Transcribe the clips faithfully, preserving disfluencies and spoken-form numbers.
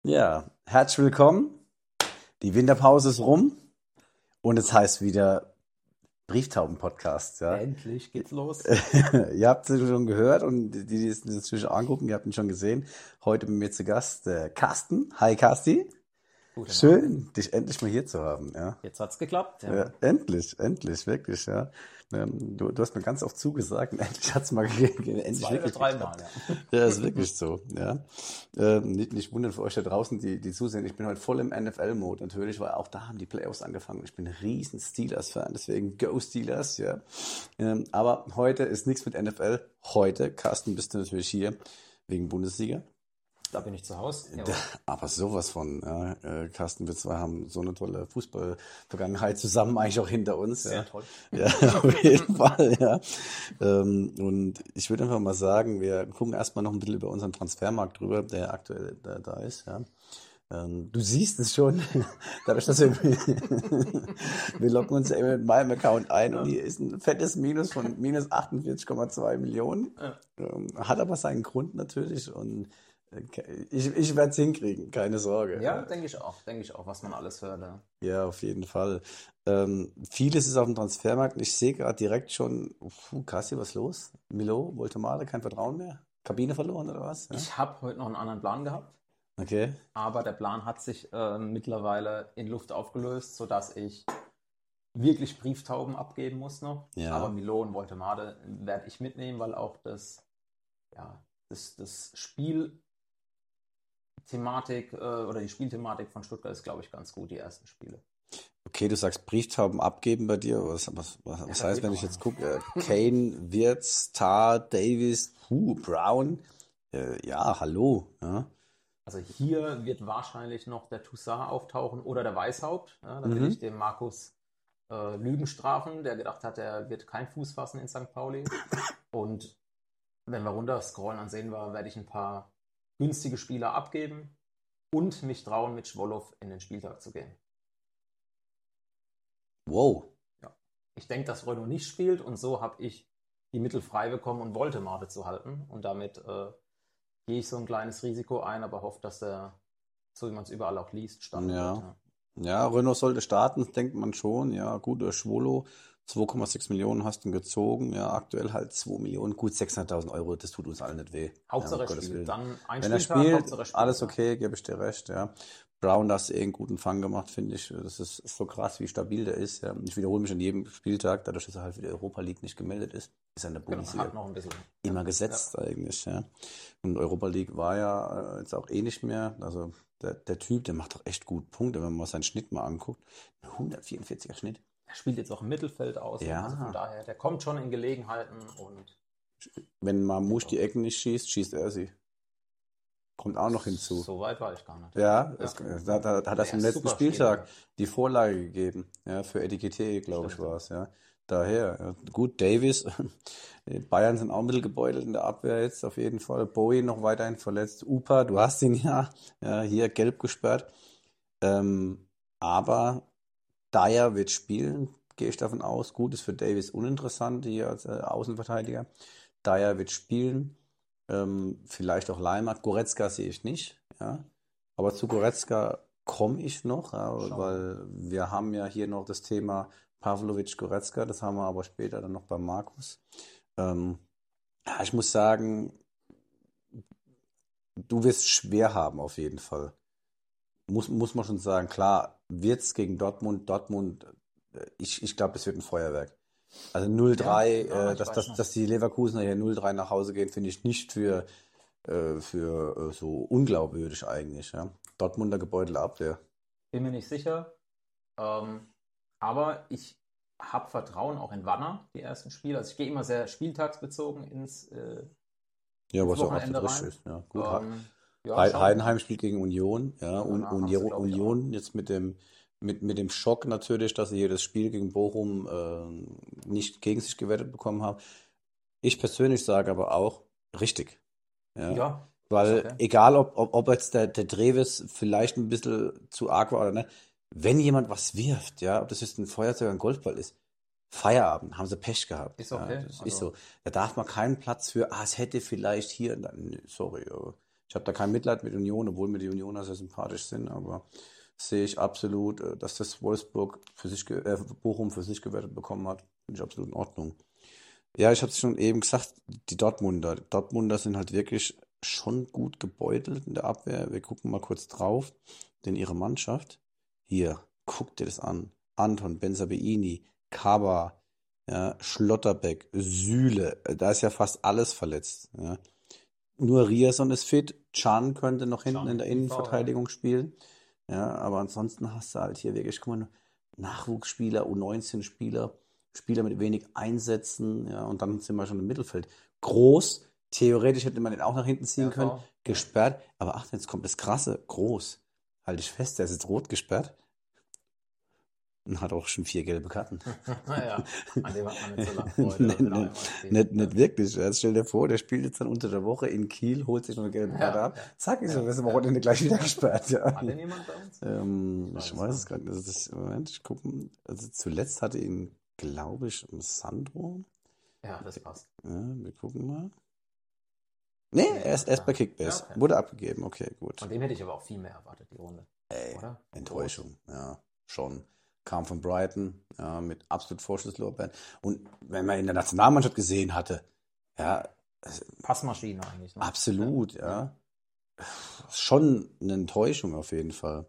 Ja, herzlich willkommen. Die Winterpause ist rum und es heißt wieder Brieftauben-Podcast, ja. Endlich geht's los. Ihr habt es schon gehört und die, die es inzwischen angucken, ihr habt ihn schon gesehen. Heute mit mir zu Gast der Carsten. Hi, Carsti. Guten Abend. Schön, dich endlich mal hier zu haben, ja. Jetzt hat's geklappt, Ja, ja. endlich, endlich, wirklich, ja. Ähm, du, du hast mir ganz oft zugesagt und endlich hat's mal gegeben, endlich Zwei oder wirklich dreimal, geklappt. ja. Ja, ist wirklich so, ja. Ähm, nicht, nicht wundern für euch da draußen, die, die zusehen. Ich bin heute voll im N F L-Mode natürlich, weil auch da haben die Playoffs angefangen. Ich bin ein riesen Steelers-Fan, deswegen Go Steelers, ja. Ähm, aber heute ist nichts mit N F L. Heute, Carsten, bist du natürlich hier wegen Bundesliga. Da bin ich zu Hause. Da, Jawohl. aber sowas von, ja, äh, Carsten, wir zwei haben so eine tolle Fußball-Vergangenheit zusammen eigentlich auch hinter uns. Sehr Ja, toll. ja, auf jeden Fall, ja. Ähm, und ich würde einfach mal sagen, wir gucken erstmal noch ein bisschen über unseren Transfermarkt drüber, der aktuell da, da ist, ja. Ähm, du siehst es schon, dadurch, dass wir, wir loggen uns eben mit meinem Account ein und Ja. hier ist ein fettes Minus von minus achtundvierzig Komma zwei Millionen. Ja. Ähm, hat aber seinen Grund natürlich und äh, ich, ich werde es hinkriegen, keine Sorge. Ja, Ja, denke ich auch. Denke ich auch, was man alles hört. Ja. ja, auf jeden Fall. Ähm, vieles ist auf dem Transfermarkt und ich sehe gerade direkt schon, puh, Kassi, was los? Milo, Voltemade, kein Vertrauen mehr? Kabine verloren oder was? Ja? Ich habe heute noch einen anderen Plan gehabt, Okay. aber der Plan hat sich äh, mittlerweile in Luft aufgelöst, sodass ich wirklich Brieftauben abgeben muss noch. Aber Ja. Milo und Voltemade werde ich mitnehmen, weil auch das, ja, das, das Spiel Thematik äh, oder die Spielthematik von Stuttgart ist, glaube ich, ganz gut, die ersten Spiele. Okay, du sagst Brieftauben abgeben bei dir. Was, was, was, Ja, was da heißt, fehlt wenn noch ich jetzt einer. gucke? Äh, Kane, Wirtz, Tar, Davis, puh, Brown. Äh, ja, hallo. Ja. Also hier wird wahrscheinlich noch der Toussaint auftauchen oder der Weißhaupt. Ja, da will ich Mhm. dem Markus äh, Lügen strafen, der gedacht hat, er wird keinen Fuß fassen in Sankt Pauli. Und wenn wir runter scrollen, dann sehen wir, werde ich ein paar günstige Spieler abgeben und mich trauen, mit Schwolow in den Spieltag zu gehen. Wow. Ja. Ich denke, dass Renault nicht spielt und so habe ich die Mittel frei bekommen und wollte Made zu halten. Und damit äh, gehe ich so ein kleines Risiko ein, aber hoffe, dass der, so wie man es überall auch liest, starten wird. Ja. Ja. Ja, Renault sollte starten, denkt man schon. Ja, gut, der Schwolo, zwei Komma sechs Millionen hast du gezogen. Ja, aktuell halt zwei Millionen. Gut, sechshunderttausend Euro, das tut uns allen nicht weh. Ja, um Hauptsache er Gottes spielt. Willen. Dann ein Wenn er Spieltag, spielt, Hauptsache er spielt. alles Ja. okay, gebe ich dir recht, ja. Brown, da hast du eh einen guten Fang gemacht, finde ich. Das ist, ist so krass, wie stabil der ist. Ja. Ich wiederhole mich an jedem Spieltag, dadurch, dass er halt für die Europa League nicht gemeldet ist, ist er in der Genau, Bundesliga hat noch ein bisschen. immer Ja. gesetzt eigentlich, ja. Und Europa League war ja äh, jetzt auch eh nicht mehr. Also der, der Typ, der macht doch echt gut Punkte, wenn man mal seinen Schnitt mal anguckt. Ein hundertvierundvierziger Schnitt. Er spielt jetzt auch im Mittelfeld aus. Ja. Also von daher, der kommt schon in Gelegenheiten und Wenn Mamouche die Ecken nicht schießt, schießt er sie. Kommt auch noch hinzu. so weit war ich gar nicht. Ja, Ja. es, da, da hat das Der im ist letzten super Spieltag Spieler. die Vorlage gegeben. Ja, für Etikette, glaube ich, Stimmt. war es. Ja. Daher, ja. Gut, Davis. Die Bayern sind auch ein bisschen gebeutelt in der Abwehr jetzt auf jeden Fall. Bowie noch weiterhin verletzt. Upa, du hast ihn ja, ja hier gelb gesperrt. Ähm, aber Dyer wird spielen, gehe ich davon aus. Gut, ist für Davis uninteressant hier als äh, Außenverteidiger. Dyer wird spielen. Ähm, vielleicht auch Leimert. Goretzka sehe ich nicht. Ja. Aber zu Goretzka komme ich noch, ja, Schauen wir. weil wir haben ja hier noch das Thema Pavlovic Goretzka. Das haben wir aber später dann noch bei Markus. Ähm, ja, ich muss sagen, du wirst schwer haben auf jeden Fall. Muss, muss man schon sagen. Klar, wird's gegen Dortmund. Dortmund, äh, ich, ich glaube, es wird ein Feuerwerk. Also null drei, Ja, ja, äh, ich dass, weiß dass, nicht. dass die Leverkusener hier null drei nach Hause gehen, finde ich nicht für, äh, für äh, so unglaubwürdig eigentlich. Ja. Dortmunder gebeutelte Abwehr. Bin mir nicht sicher. Ähm, aber ich habe Vertrauen auch in Wanner, die ersten Spiele. Also ich gehe immer sehr spieltagsbezogen ins, äh, Ja, ins was auch Wochenende absolut richtig rein. ist. Ja, gut. Ähm, ja, Hei- schauen wir mal. Heidenheim spielt gegen Union. Ja, Und Un danach haben sie, Union, glaube ich, auch. Union jetzt mit dem, mit, mit dem Schock natürlich, dass sie hier das Spiel gegen Bochum äh, nicht gegen sich gewettet bekommen haben. Ich persönlich sage aber auch richtig. Ja. Ja, ist Weil okay. egal, ob, ob, ob jetzt der, der Treves vielleicht ein bisschen zu arg war oder nicht, wenn jemand was wirft, ja, ob das jetzt ein Feuerzeug oder ein Golfball ist, Feierabend, haben sie Pech gehabt. Ist Ja, okay. das ist Also so. Da darf man keinen Platz für, ah, es hätte vielleicht hier, und dann, sorry, aber Ich habe da kein Mitleid mit Union, obwohl mir die Unioner sehr sympathisch sind, aber sehe ich absolut, äh, dass das Wolfsburg für sich, ge- äh, Bochum für sich gewertet bekommen hat. Finde ich absolut in Ordnung. Ja, ich habe es schon eben gesagt, die Dortmunder. Dortmunder sind halt wirklich schon gut gebeutelt in der Abwehr. Wir gucken mal kurz drauf, denn ihre Mannschaft, hier, guck dir das an. Anton, Bensebaini, Kaba, ja, Schlotterbeck, Süle, äh, da ist ja fast alles verletzt. Ja. Nur Riasson ist fit, Can könnte noch hinten in Can, der I V, ja. Innenverteidigung spielen. Ja, aber ansonsten hast du halt hier wirklich, guck mal, Nachwuchsspieler, U neunzehn-Spieler, Spieler mit wenig Einsätzen, ja, und dann sind wir schon im Mittelfeld. Groß, theoretisch hätte man den auch nach hinten ziehen R V, können, ja. gesperrt, aber ach, jetzt kommt das Krasse, groß. Halte ich fest, der ist jetzt rot gesperrt und hat auch schon vier gelbe Karten. Ja, an dem hat man nicht so lange Freude, nicht, wenn er nicht, einmal spielt. nicht, nicht Ja. wirklich. Jetzt stell dir vor, der spielt jetzt dann unter der Woche in Kiel, holt sich noch eine gelbe Karte Ja, ab. ja, Zack, ist er ja, bis am ja. Wochenende gleich wieder gesperrt. Ja. Hat denn jemand bei uns? Ähm, Ich weiß ich es weiß gar es gar nicht. Also das, Moment, ich gucke. Also zuletzt hatte ihn, glaube ich, Sandro. Ja, das passt. Ja, wir gucken mal. Nee, Nee, er ist erst bei ja. Kickbase. Ja, okay. Wurde abgegeben, okay, gut. Von dem hätte ich aber auch viel mehr erwartet, die Runde. Ey, Oder? Enttäuschung, ja, schon. Kam von Brighton, ja, mit absolut Vorschusslorbeeren. Und wenn man in der Nationalmannschaft gesehen hatte, ja, Passmaschine eigentlich. Ne? absolut, Ja. ja. Schon eine Enttäuschung auf jeden Fall.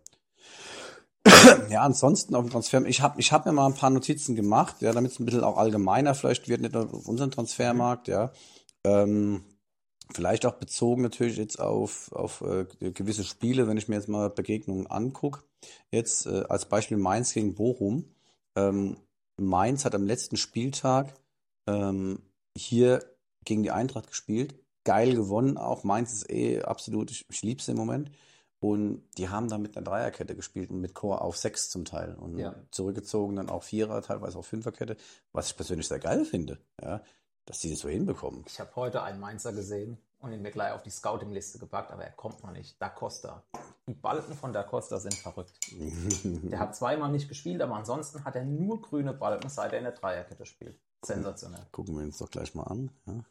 Ja, ansonsten auf dem Transfer, ich habe ich hab mir mal ein paar Notizen gemacht, ja, damit es ein bisschen auch allgemeiner vielleicht wird, nicht nur auf unseren Transfermarkt, ja. Ähm, vielleicht auch bezogen natürlich jetzt auf, auf äh, gewisse Spiele, wenn ich mir jetzt mal Begegnungen angucke. Jetzt äh, als Beispiel Mainz gegen Bochum. Ähm, Mainz hat am letzten Spieltag ähm, hier gegen die Eintracht gespielt. Geil gewonnen auch. Mainz ist eh absolut, ich, ich liebe es im Moment. Und die haben dann mit einer Dreierkette gespielt und mit Chor auf sechs zum Teil. Und Ja. zurückgezogen dann auch Vierer, teilweise auch Fünferkette, was ich persönlich sehr geil finde, ja, dass die das so hinbekommen. Ich habe heute einen Mainzer gesehen und ihn mir gleich auf die Scouting-Liste gepackt, aber er kommt noch nicht. Da Costa. Die Balken von Da Costa sind verrückt. Der hat zweimal nicht gespielt, aber ansonsten hat er nur grüne Balken, seit er in der Dreierkette spielt. Sensationell. Gucken wir uns doch gleich mal an. Ja.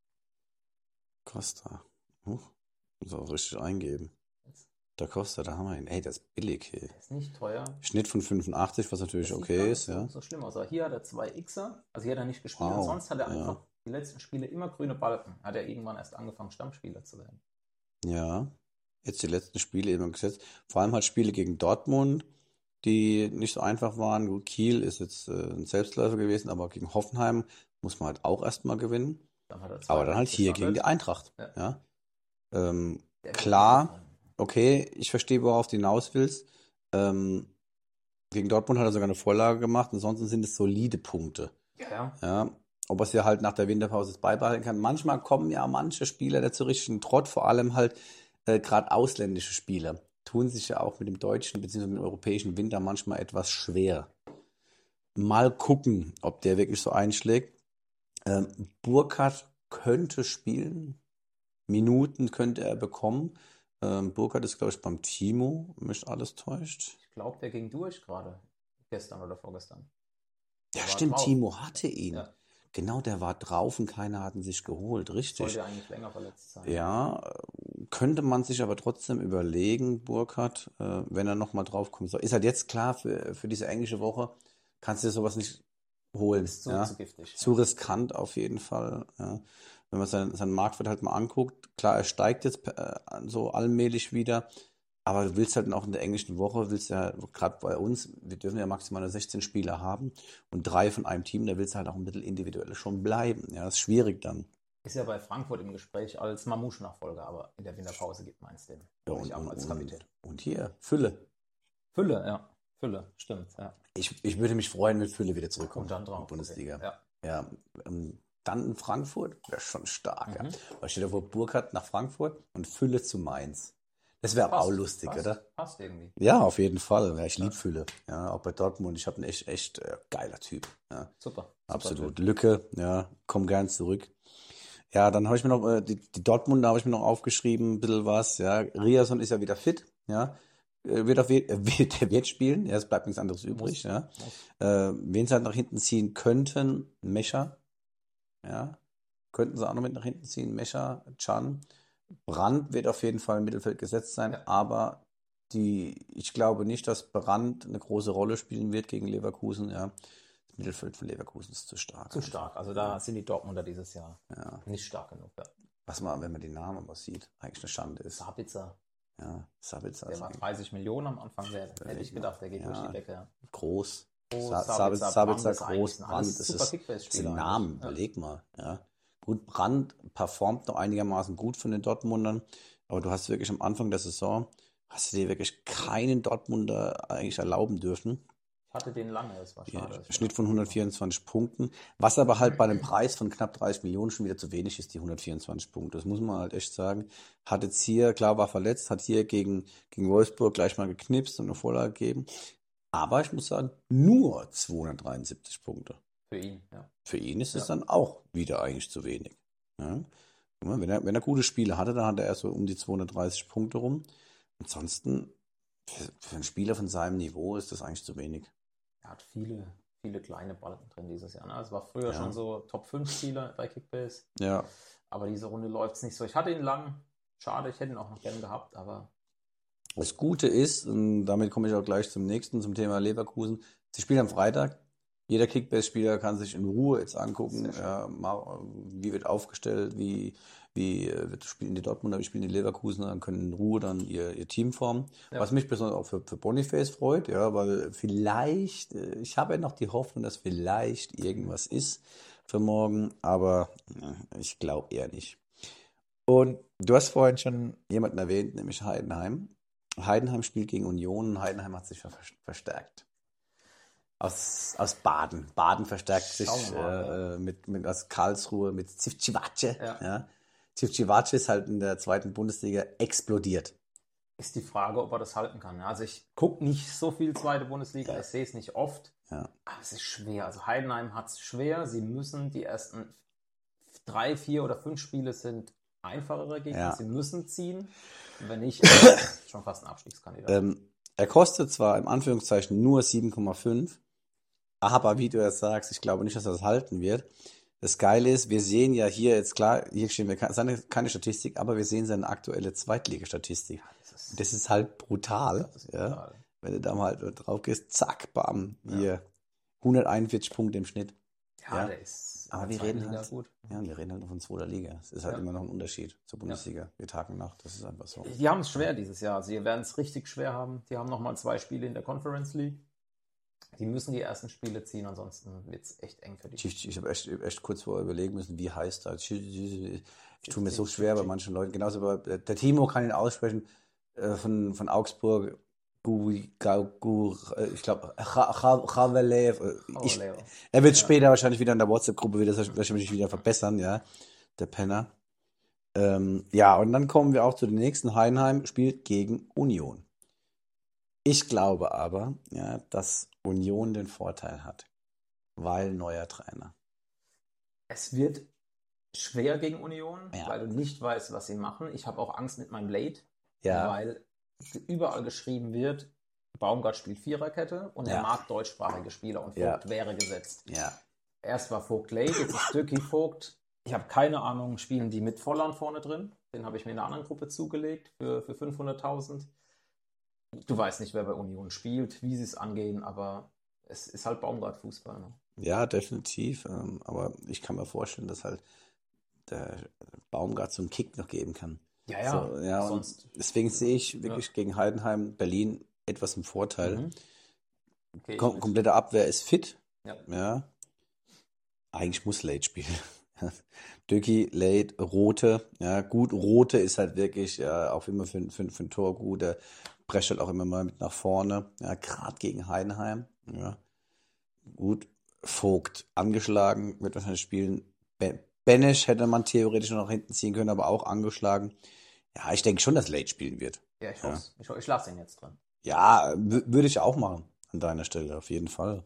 Costa. Huh. Muss auch richtig eingeben. Da Costa, da haben wir ihn. Ey, das ist billig. Ey. Der ist nicht teuer. Schnitt von fünfundachtzig, was natürlich Das sieht okay gar ist. nicht so, Ja. so schlimm aus. Aber hier hat er zwei Xer, also hier hat er nicht gespielt. Wow, Und sonst hat er ja. einfach die letzten Spiele immer grüne Balken. Hat er irgendwann erst angefangen, Stammspieler zu werden. Ja. Jetzt die letzten Spiele eben gesetzt. Vor allem halt Spiele gegen Dortmund, die nicht so einfach waren. Gut, Kiel ist jetzt äh, ein Selbstläufer gewesen, aber gegen Hoffenheim muss man halt auch erstmal gewinnen. Dann hat er zwei Aber dann halt Matches hier gegen die verletzt. Eintracht. Ja. Ja. Ähm, Der wird mir klar, gefallen. okay, ich verstehe, worauf du hinaus willst. Ähm, gegen Dortmund hat er sogar eine Vorlage gemacht, ansonsten sind es solide Punkte. Ja, Ja. Ob er es ja halt nach der Winterpause jetzt beibehalten kann. Manchmal kommen ja manche Spieler dazu richtigen Trott, vor allem halt äh, gerade ausländische Spieler, tun sich ja auch mit dem deutschen bzw. mit dem europäischen Winter manchmal etwas schwer. Mal gucken, ob der wirklich so einschlägt. Ähm, Burkhardt könnte spielen. Minuten könnte er bekommen. Ähm, Burkhardt ist, glaube ich, beim Timo, wenn mich alles täuscht. ich glaube, der ging durch gerade. Gestern oder vorgestern. Ja, Der war stimmt, drauf. Timo hatte ihn. Ja. Genau, der war drauf und keiner hat ihn sich geholt, richtig. Sollte ja eigentlich länger verletzt sein. Ja, äh, könnte man sich aber trotzdem überlegen, Burkhardt, äh, wenn er nochmal draufkommen soll. Ist halt jetzt klar, für, für diese englische Woche kannst du dir sowas nicht holen. Ist zu, ja. zu giftig. Zu riskant auf jeden Fall. Ja. Wenn man seinen, seinen Marktwert halt mal anguckt, klar, er steigt jetzt äh, so allmählich wieder, aber du willst halt auch in der englischen Woche, willst ja, gerade bei uns, wir dürfen ja maximal nur sechzehn Spieler haben und drei von einem Team, da willst du halt auch ein bisschen individuell schon bleiben. Ja, das ist schwierig dann. Ist ja bei Frankfurt im Gespräch als Mamouche-Nachfolger, aber in der Winterpause gibt Mainz den. Ja, Hol und, ich auch und, als und, Kapitän. und hier, Fülle. Fülle, ja. Fülle, stimmt, ja. Ich, ich würde mich freuen, wenn Fülle wieder zurückkommt. Und dann drauf. in die Bundesliga. Okay. Ja. Ja, ähm, dann in Frankfurt wäre schon stark. Ja. Mhm. Weil steht da vor Burkhardt nach Frankfurt und Fülle zu Mainz. Das wäre aber auch lustig, passt, oder? Passt irgendwie. Ja, auf jeden Fall. Ja, ich Ja. liebe Fülle. Ja, auch bei Dortmund. Ich habe einen echt, echt äh, geiler Typ. Ja, Super. Super absolut. Typ. Lücke, ja, komm gern zurück. Ja, dann habe ich mir noch, äh, die, die Dortmunder habe ich mir noch aufgeschrieben, ein bisschen was. Ja, Riasson ist ja wieder fit. Ja, Äh, wird auf je, äh, wird, der wird spielen. Ja, es bleibt nichts anderes übrig. Muss. Ja. Muss. Äh, wen sie halt nach hinten ziehen könnten, Mecha. Ja, könnten sie auch noch mit nach hinten ziehen, Mecha, Can. Brandt wird auf jeden Fall im Mittelfeld gesetzt sein, Ja. aber die, ich glaube nicht, dass Brandt eine große Rolle spielen wird gegen Leverkusen. Ja. Das Mittelfeld von Leverkusen ist zu stark. Zu stark. Also da sind die Dortmunder dieses Jahr Ja. nicht stark genug. Ja. Was man, wenn man die Namen aber sieht, eigentlich eine Schande ist. Sabitzer, Ja, Sabitzer der ist war eigentlich dreißig Millionen am Anfang wert. Hätte ich gedacht, der geht Ja. durch die Decke. Ja. groß. Oh, Sa- Sabitzer, Sabitzer, Brandt Sabitzer ist eigentlich groß, ein Brandt, alles das super ist, das Kickbase-Spieler sind Namen, eigentlich. Ja. überleg mal. Ja. Gut, Brandt performt noch einigermaßen gut von den Dortmundern, aber du hast wirklich am Anfang der Saison, hast du dir wirklich keinen Dortmunder eigentlich erlauben dürfen. Ich hatte den lange, das war Ja, schade. Ich Schnitt von dachte, hundertvierundzwanzig Punkten, was aber halt bei einem Preis von knapp dreißig Millionen schon wieder zu wenig ist, die hundertvierundzwanzig Punkte. Das muss man halt echt sagen. Hat jetzt hier, klar war verletzt, hat hier gegen, gegen Wolfsburg gleich mal geknipst und eine Vorlage gegeben. Aber ich muss sagen, nur zweihundertdreiundsiebzig Punkte. Für ihn, ja. Für ihn ist es Ja. dann auch wieder eigentlich zu wenig. Ja? Guck mal, Wenn er, wenn er gute Spiele hatte, dann hat er erst so um die zweihundertdreißig Punkte rum. Ansonsten, für, für einen Spieler von seinem Niveau ist das eigentlich zu wenig. Er hat viele, viele kleine Balken drin dieses Jahr. Ne? Es war früher Ja. schon so Top fünf Spieler bei Kickbase, Ja, aber diese Runde läuft es nicht so. Ich hatte ihn lang, schade, ich hätte ihn auch noch gern gehabt, aber das Gute ist, und damit komme ich auch gleich zum nächsten, zum Thema Leverkusen. Sie spielen am Freitag. Jeder Kickbase-Spieler kann sich in Ruhe jetzt angucken, Sehr schön. ja, mal, wie wird aufgestellt, wie, wie äh, wird spielen die Dortmunder, wie spielen die Leverkusener, dann können in Ruhe dann ihr, ihr Team formen. Ja. Was mich besonders auch für, für Boniface freut, ja, weil vielleicht, äh, ich habe ja noch die Hoffnung, dass vielleicht irgendwas ist für morgen, aber äh, ich glaube eher nicht. Und du hast vorhin schon jemanden erwähnt, nämlich Heidenheim. Heidenheim spielt gegen Union und Heidenheim hat sich ver verstärkt. Aus, aus Baden. Baden verstärkt sich Schauen wir mal, äh, mit, mit aus Karlsruhe mit Zivcivace. Ja. Ja. Zivcivace ist halt in der zweiten Bundesliga explodiert. ist die Frage, ob er das halten kann. Also ich gucke nicht so viel zweite Bundesliga, Ja. ich sehe es nicht oft, Ja. aber es ist schwer. Also Heidenheim hat es schwer. Sie müssen die ersten drei, vier oder fünf Spiele sind einfachere Gegner. Ja. Sie müssen ziehen. Und wenn nicht, ist es schon fast ein Abstiegskandidat. Ähm, er kostet zwar im Anführungszeichen nur sieben Komma fünf, aber wie du das sagst, ich glaube nicht, dass er das halten wird. Das Geile ist, wir sehen ja hier jetzt klar, hier stehen wir ke- seine, keine Statistik, aber wir sehen seine aktuelle Zweitligastatistik. Das ist, Das ist halt brutal. das ist Ja. brutal. Wenn du da mal drauf gehst, zack, bam, Ja. hier hunderteinundvierzig Punkte im Schnitt. Ja, Ja. der ist Aber in wir der zweiten reden Liga halt- gut. Ja, und wir reden halt noch von zweiter Liga. Es ist halt Ja. immer noch ein Unterschied zur Bundesliga. Wir Tag und Nacht, das ist einfach so. Die haben es schwer dieses Jahr. Sie werden es richtig schwer haben. Die haben nochmal zwei Spiele in der Conference League. Die müssen die ersten Spiele ziehen, ansonsten wird es echt eng für die. Ich, ich habe echt, echt kurz vorher überlegen müssen, wie heißt das? Ich tue mir so schwer bei manchen Leuten. Genauso bei der Timo kann ihn aussprechen äh, von, von Augsburg. Gu, Gau, Gu, äh, ich glaube, Chavalev. Oh, Ich, Leo. er wird Ja. später wahrscheinlich wieder in der WhatsApp-Gruppe wieder wahrscheinlich wieder verbessern, ja. Der Penner. Ähm, ja, und dann kommen wir auch zu den nächsten. Heidenheim spielt gegen Union. Ich glaube aber, ja, dass Union den Vorteil hat, weil neuer Trainer. Es wird schwer gegen Union, Ja. weil du nicht weißt, was sie machen. Ich habe auch Angst mit meinem Late, Ja, weil überall geschrieben wird, Baumgart spielt Viererkette und Ja. er mag deutschsprachige Spieler und Vogt Ja. wäre gesetzt. ja, Erst war Vogt late, jetzt ist Döcki Vogt. Ich habe keine Ahnung, spielen die mit Volland vorne drin? Den habe ich mir in einer anderen Gruppe zugelegt für, für fünfhunderttausend. Du weißt nicht, wer bei Union spielt, wie sie es angehen, aber es ist halt Baumgart-Fußball. Ne? ja, definitiv. Ähm, aber ich kann mir vorstellen, dass halt der Baumgart so einen Kick noch geben kann. Ja, ja, So, ja, und sonst. deswegen sehe ich wirklich gegen Heidenheim Berlin etwas im Vorteil. Mhm. Okay, ich Kom mit. komplette Abwehr ist fit. Ja. Ja. Eigentlich muss Late spielen. Döcki, Late, Rote. Ja, gut, Rote ist halt wirklich ja, auch immer für, für, für ein Tor gut. Der prescht halt auch immer mal mit nach vorne. Ja, gerade gegen Heidenheim. Ja. Gut. Vogt angeschlagen, wird wahrscheinlich spielen. Be Benesch hätte man theoretisch noch nach hinten ziehen können, aber auch angeschlagen. Ja, ich denke schon, dass Late spielen wird. Ja, ich Ja. hoffe Ich, ho- ich lasse ihn jetzt drin. Ja, w- würde ich auch machen an deiner Stelle, auf jeden Fall.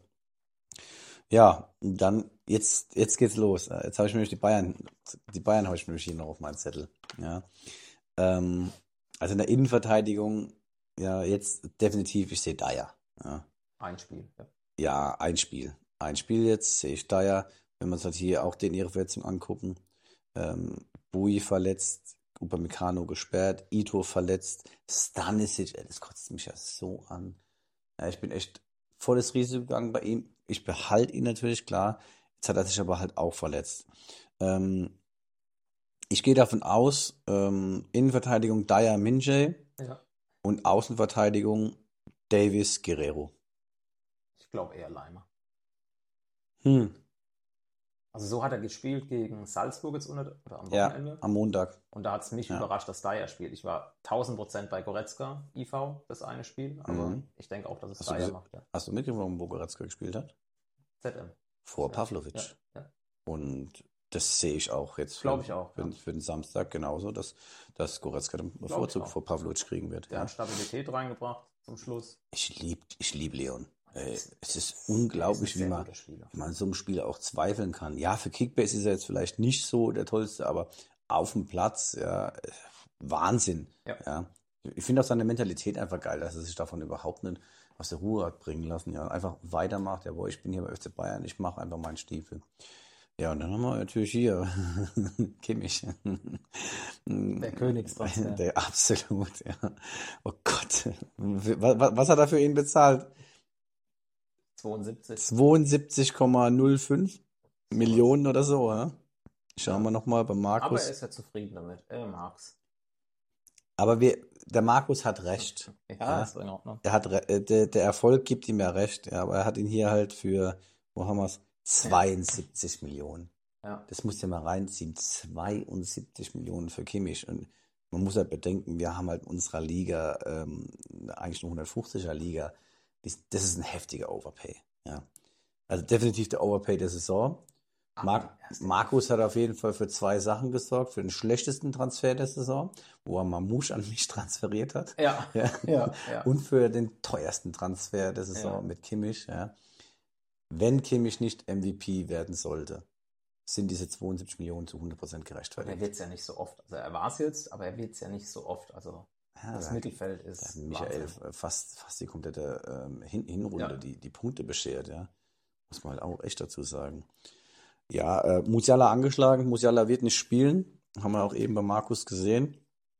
Ja, und dann, jetzt, jetzt geht's los. Äh, Jetzt habe ich nämlich die Bayern, die Bayern habe ich nämlich hier noch auf meinen Zettel. Ja. Ähm, also in der Innenverteidigung, ja, jetzt definitiv, ich sehe Dyer. Ja. Ein Spiel. Ja. Ja, ein Spiel. Ein Spiel jetzt sehe ich Dyer. Wenn wir uns halt hier auch den ihre Verletzung angucken. Ähm, Bui verletzt, Upamecano gesperrt, Ito verletzt, Stanisic, ey, das kotzt mich ja so an. Ja, ich bin echt volles Risiko gegangen bei ihm. Ich behalte ihn natürlich, klar. Jetzt hat er sich aber halt auch verletzt. Ähm, ich gehe davon aus, ähm, Innenverteidigung Dyer Minjay Ja. und Außenverteidigung Davis Guerrero. Ich glaube eher Leimer. Hm. Also so hat er gespielt gegen Salzburg jetzt unter, oder am Ja, Wochenende. am Montag. Und da hat es mich Ja. überrascht, dass Dyer spielt. Ich war tausend Prozent bei Goretzka, I V, das eine Spiel. Aber Mhm. ich denke auch, dass es Hast du, Dyer gese- macht. Ja. hast du mitbekommen, wo Goretzka gespielt hat? Z M. Vor Ja. Pavlovic. Ja. Ja. Und das sehe ich auch jetzt für, Glaube ich auch. für, Ja. für den Samstag genauso, dass, dass Goretzka den Vorzug auch. vor Pavlovic kriegen wird. Der Ja. hat Stabilität reingebracht zum Schluss. Ich liebe ich lieb Leon. Ey, Das- es ist das- unglaublich, der ist ein wie sehr man, guter Spieler. wie man so einem Spieler auch zweifeln kann. Ja, für Kickbase ist er jetzt vielleicht nicht so der Tollste, aber auf dem Platz, ja, äh, Wahnsinn. Ja. Ja. Ich finde auch seine Mentalität einfach geil, dass er sich davon überhaupt nicht aus der Ruhe hat bringen lassen. Ja, einfach weitermacht. Jawohl, ich bin hier bei F C Bayern, ich mache einfach meinen Stiefel. Ja, und dann haben wir natürlich hier Kimmich. Der Königstransfer. Der absolut, ja. Oh Gott. Was, was hat er für ihn bezahlt? zweiundsiebzig. zweiundsiebzig Komma null fünf Millionen oder so, ja? Schauen Ja. wir nochmal bei Aber Markus. er ist ja zufrieden damit. Er mag's. Aber wir, der Markus hat recht. Ja, Ja. ist in Ordnung. Er hat, re- äh, der, der Erfolg gibt ihm ja recht, ja, aber er hat ihn hier halt für, wo haben wir es? zweiundsiebzig Millionen. Ja. Das musst du dir mal reinziehen. zweiundsiebzig Millionen für Kimmich. Und man muss halt bedenken, wir haben halt in unserer Liga, ähm, eigentlich eine hundertfünfziger Liga. Das, das ist ein heftiger Overpay. Ja. Also definitiv der Overpay der Saison. Mar Markus hat auf jeden Fall für zwei Sachen gesorgt. Für den schlechtesten Transfer der Saison, wo er Mamouche an mich transferiert hat. Ja. Ja. Ja. Ja. Und für den teuersten Transfer der Saison Ja. mit Kimmich. Ja. Wenn Kimmich nicht M V P werden sollte, sind diese zweiundsiebzig Millionen zu hundert Prozent Und er gerechtfertigt. wird es ja nicht so oft. Also er war es jetzt, aber er wird es ja nicht so oft. Also Ja, das da- Mittelfeld da ist hat Michael Wahnsinn. fast, fast die komplette ähm, Hin Hinrunde Ja. die, die Punkte beschert, ja. Muss man halt auch echt dazu sagen. Ja, äh, Musiala angeschlagen. Musiala wird nicht spielen. Haben wir auch eben bei Markus gesehen.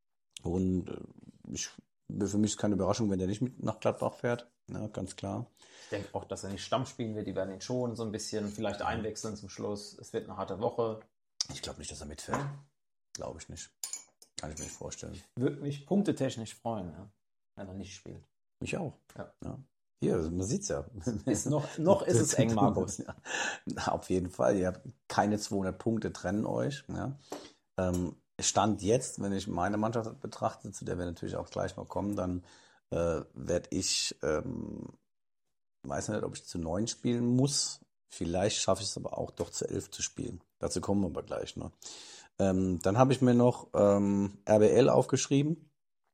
Und äh, ich, für mich ist keine Überraschung, wenn der nicht mit nach Gladbach fährt. Ja, ganz klar. Ich denke auch, dass er nicht Stamm spielen wird. Die werden ihn schon so ein bisschen vielleicht einwechseln zum Schluss. Es wird eine harte Woche. Ich glaube nicht, dass er mitfährt. Glaube ich nicht. Kann ich mir nicht vorstellen. Würde mich punktetechnisch freuen, ja, wenn er nicht spielt. Mich auch. Ja. Hier, man sieht's ja. Ist noch, noch ist es eng, Markus. Ja. Auf jeden Fall. Ihr habt keine zweihundert Punkte trennen euch. Ja. Ähm, Stand jetzt, wenn ich meine Mannschaft betrachte, zu der wir natürlich auch gleich noch kommen, dann äh, werde ich, ähm, weiß nicht, ob ich zu neun spielen muss. Vielleicht schaffe ich es aber auch doch zu elf zu spielen. Dazu kommen wir aber gleich noch. Ähm, dann habe ich mir noch ähm, R B L aufgeschrieben.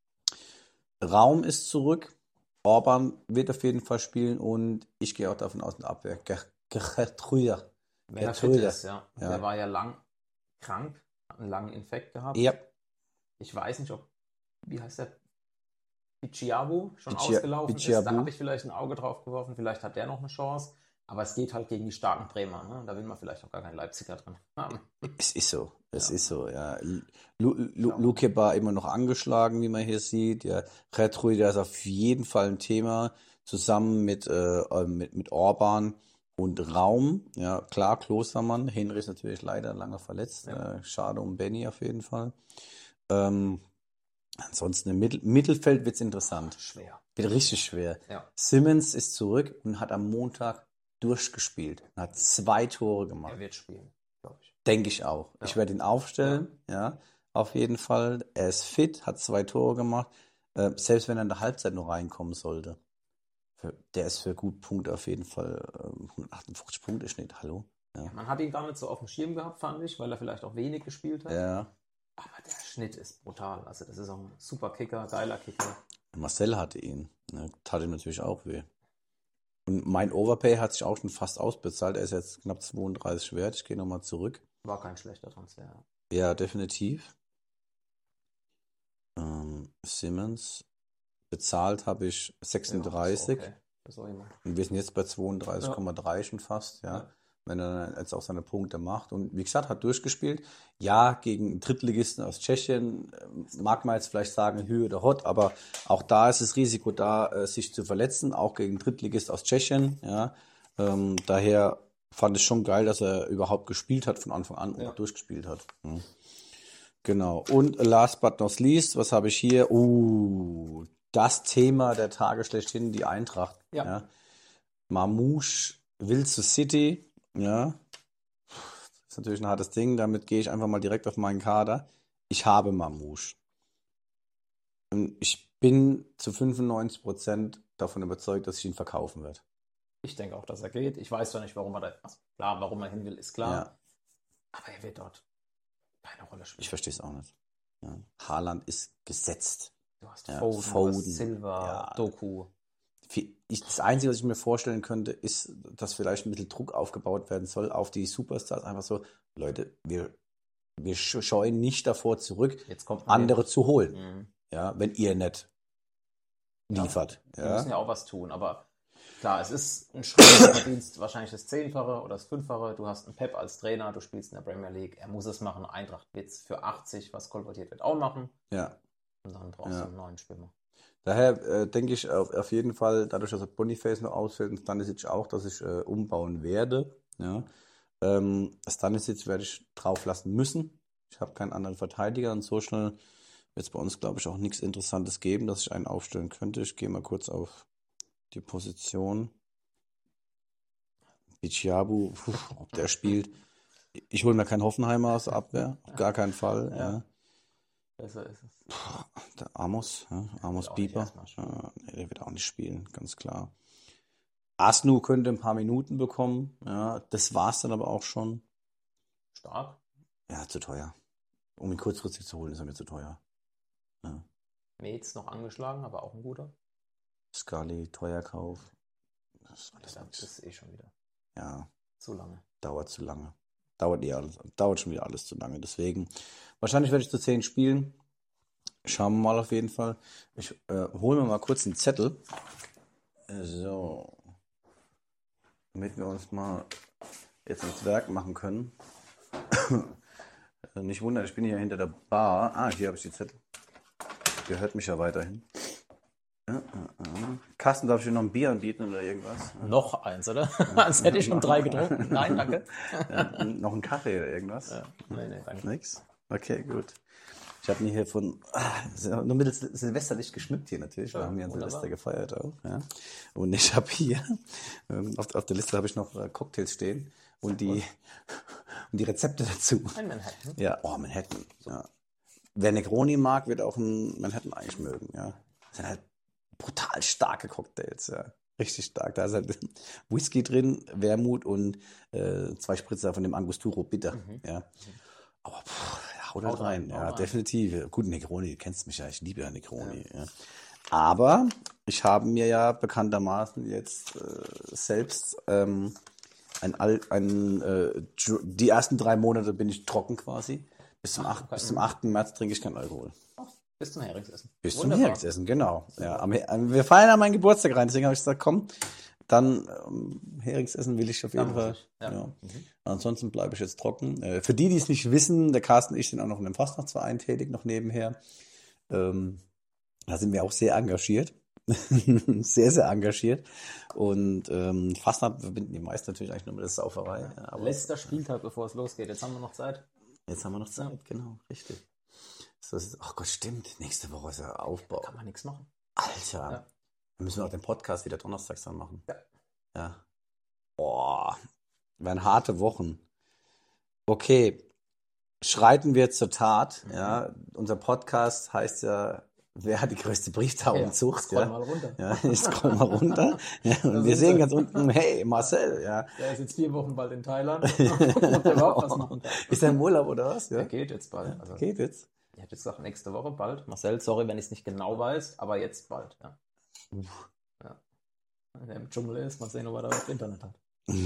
Raum ist zurück. Orban wird auf jeden Fall spielen und ich gehe auch davon aus, in der Abwehr. Gertrüder. Wenn er Ja, fit Tröder. ist, ja. Ja. Der war ja lang krank, hat einen langen Infekt gehabt. Ja, Ich weiß nicht, ob, wie heißt der, Bichiabu schon Bichia- ausgelaufen ist. Bichiabu. Da habe ich vielleicht ein Auge drauf geworfen. Vielleicht hat der noch eine Chance. Aber es geht halt gegen die starken Bremer. Ne? Da will man vielleicht auch gar keinen Leipziger drin haben. es ist so. Es Ja. ist so, ja. Lu- Lu- Luke war immer noch angeschlagen, wie man hier sieht. Ja, Gertrüder ist auf jeden Fall ein Thema. Zusammen mit, äh, äh, mit, mit Orban und Raum. Ja, klar, Klostermann. Henry ist natürlich leider lange verletzt. Ja. Äh, schade um Benny auf jeden Fall. Ähm, ansonsten im Mittel Mittelfeld wird es interessant. Schwer. Wird richtig schwer. Ja. Simmons ist zurück und hat am Montag durchgespielt. Und hat zwei Tore gemacht. Er wird spielen, glaube ich. Denke ich auch. Ja. Ich werde ihn aufstellen, ja. auf jeden Fall. Er ist fit, hat zwei Tore gemacht. Äh, selbst wenn er in der Halbzeit noch reinkommen sollte. Für, der ist für gut Punkte auf jeden Fall. Ähm, hundertachtundfünfzig Punkte Schnitt, hallo. Ja. Man hat ihn gar nicht so auf dem Schirm gehabt, fand ich, weil er vielleicht auch wenig gespielt hat. ja. Aber der Schnitt ist brutal. Also das ist auch ein super Kicker, geiler Kicker. Marcel hatte ihn. Ne, tat ihm natürlich auch weh. Und mein Overpay hat sich auch schon fast ausbezahlt. Er ist jetzt knapp zweiunddreißig wert. Ich gehe nochmal zurück. War kein schlechter Transfer. Ja, definitiv. Ähm, Simmons. Bezahlt habe ich sechsunddreißig. Ja, ist okay. Das ist auch immer. Und wir sind jetzt bei zweiunddreißig Komma drei schon fast. Ja. Ja. wenn er jetzt auch seine Punkte macht. Und wie gesagt, hat durchgespielt. Ja, gegen Drittligisten aus Tschechien äh, mag man jetzt vielleicht sagen, Hü oder Hot, aber auch da ist das Risiko da, äh, sich zu verletzen, auch gegen Drittligist aus Tschechien. Ja. Ähm, daher fand ich schon geil, dass er überhaupt gespielt hat von Anfang an und Ja. auch durchgespielt hat. Ja. Genau. Und last but not least, was habe ich hier? Uh, das Thema der Tage schlechthin, die Eintracht. Ja. Ja. Mamouche will zu City. Ja. Das ist natürlich ein hartes Ding. Damit gehe ich einfach mal direkt auf meinen Kader. Ich habe Mamouche. Und ich bin zu fünfundneunzig Prozent davon überzeugt, dass ich ihn verkaufen werde. Ich denke auch, dass er geht. Ich weiß zwar nicht, warum er da. Also klar, warum er hin will, ist klar. Ja. Aber er wird dort keine Rolle spielen. Ich verstehe es auch nicht. Ja. Haaland ist gesetzt. Du hast Ja, Foden, Foden. Du hast Silva, Ja. Doku. Ich, das Einzige, was ich mir vorstellen könnte, ist, dass vielleicht ein bisschen Druck aufgebaut werden soll auf die Superstars. Einfach so, Leute, wir, wir scheuen nicht davor zurück, Jetzt kommt man andere zu holen. hin. Mhm. Ja, wenn ihr nicht Ja, liefert. Wir Ja. müssen ja auch was tun, aber klar, es ist ein Schritt, du verdienst wahrscheinlich das Zehnfache oder das Fünffache. Du hast einen Pep als Trainer, du spielst in der Premier League. Er muss es machen. Eintracht wird es für achtzig, was kolportiert wird, auch machen. Ja. Und dann brauchst Ja. du einen neuen Stürmer. Daher äh, denke ich auf, auf jeden Fall, dadurch, dass Boniface noch ausfällt und Stanisic auch, dass ich äh, umbauen werde. Ja. Ähm, Stanisic werde ich drauf lassen müssen. Ich habe keinen anderen Verteidiger und so schnell wird es bei uns, glaube ich, auch nichts Interessantes geben, dass ich einen aufstellen könnte. Ich gehe mal kurz auf die Position. Bichiabu, puh, ob der spielt. Ich hole mir keinen Hoffenheimer aus der Abwehr, auf gar keinen Fall. Ja. Ja. Besser ist es. Der Amos, ja, Amos Wird auch nicht Bieber, erstmal spielen. ja, nee, der wird auch nicht spielen, ganz klar. Asnu könnte ein paar Minuten bekommen, ja, das war's dann aber auch schon. Stark. Ja, zu teuer. Um ihn kurzfristig zu holen, ist er mir zu teuer. Ja. Metz noch angeschlagen, aber auch ein guter. Scully, Teuerkauf. Das ist alles Das nix. ist eh schon wieder Ja, zu lange. dauert zu lange. Dauert eh alles, dauert schon wieder alles zu lange. Deswegen, wahrscheinlich werde ich zu zehn spielen. Schauen wir mal auf jeden Fall. Ich äh, hole mir mal kurz einen Zettel. So. Damit wir uns mal jetzt ins Werk machen können. Äh, Nicht wundern, ich bin hier hinter der Bar. Ah, hier habe ich die Zettel. Ihr hört mich ja weiterhin. Äh, äh, äh. Carsten, darf ich dir noch ein Bier anbieten oder irgendwas? Noch eins, oder? Als hätte ich schon drei getrunken. Nein, danke. Ja, noch einen Kaffee oder irgendwas? Ja, nee, nee, danke. Nix? Okay, gut. Ich habe mir hier von, ah, nur mit Sil- Silvesterlicht geschmückt hier natürlich. Wir Ja, haben hier an wunderbar. Silvester gefeiert auch. Ja. Und ich habe hier, ähm, auf, auf der Liste habe ich noch äh, Cocktails stehen und die, und die Rezepte dazu. Ein Manhattan. Ja, oh, Manhattan. Ja. Wer Negroni mag, wird auch einen Manhattan eigentlich mögen. Ja. Das sind halt brutal starke Cocktails. Ja. Richtig stark. Da ist halt Whisky drin, Wermut und äh, zwei Spritzer von dem Angostura Bitter. Mhm. Ja. Aber pff, hau da Haut rein. rein, Ja, hau rein. definitiv. Gut, Negroni, du kennst mich ja. Ich liebe ja Negroni. Ja. Aber ich habe mir ja bekanntermaßen jetzt äh, selbst ähm, ein, Al- ein äh, Dr- die ersten drei Monate bin ich trocken quasi. Bis zum, acht, okay. bis zum achten März trinke ich keinen Alkohol. Bis zum Heringsessen. Bis zum Wunderbar. Heringsეssen, genau. Ja, am, He- am- wir feiern an meinen Geburtstag rein, deswegen habe ich gesagt, komm, dann ähm, Heringsessen will ich auf jeden Da Fall. muss ich, ja. Ja. Mhm. Ansonsten bleibe ich jetzt trocken. Äh, für die, die es nicht wissen, der Carsten und ich sind auch noch in einem Fastnachtsverein tätig, noch nebenher. Ähm, da sind wir auch sehr engagiert. sehr, sehr engagiert. Und ähm, Fastnacht verbinden die meisten natürlich eigentlich nur mit der Sauferei. Ja, aber Letzter Spieltag, bevor es losgeht. Jetzt haben wir noch Zeit. jetzt haben wir noch Zeit, genau, richtig. So ist es. Ach Gott, stimmt. Nächste Woche ist ja Aufbau. Kann man nichts machen. Alter. Ja. Dann müssen wir auch den Podcast wieder donnerstags dann machen. Ja. Ja. Boah. Werden harte Wochen. Okay. Schreiten wir zur Tat. Mhm. Ja. Unser Podcast heißt ja, wer hat die größte Brieftaubenzucht? Scroll Ja. mal runter. Ja, ich scroll mal runter. Ja, und Da wir sind sehen sie. ganz unten, hey, Marcel, ja. Der ist jetzt vier Wochen bald in Thailand. Ob der überhaupt was machen kann. Ist der im Urlaub oder was? Der Ja. geht jetzt bald. Also, Geht jetzt? ich hätte jetzt gesagt, nächste Woche bald. Marcel, sorry, wenn ich es nicht genau weiß, aber jetzt bald. Ja. Ja. Wenn der im Dschungel ist, mal sehen, ob er da das Internet hat.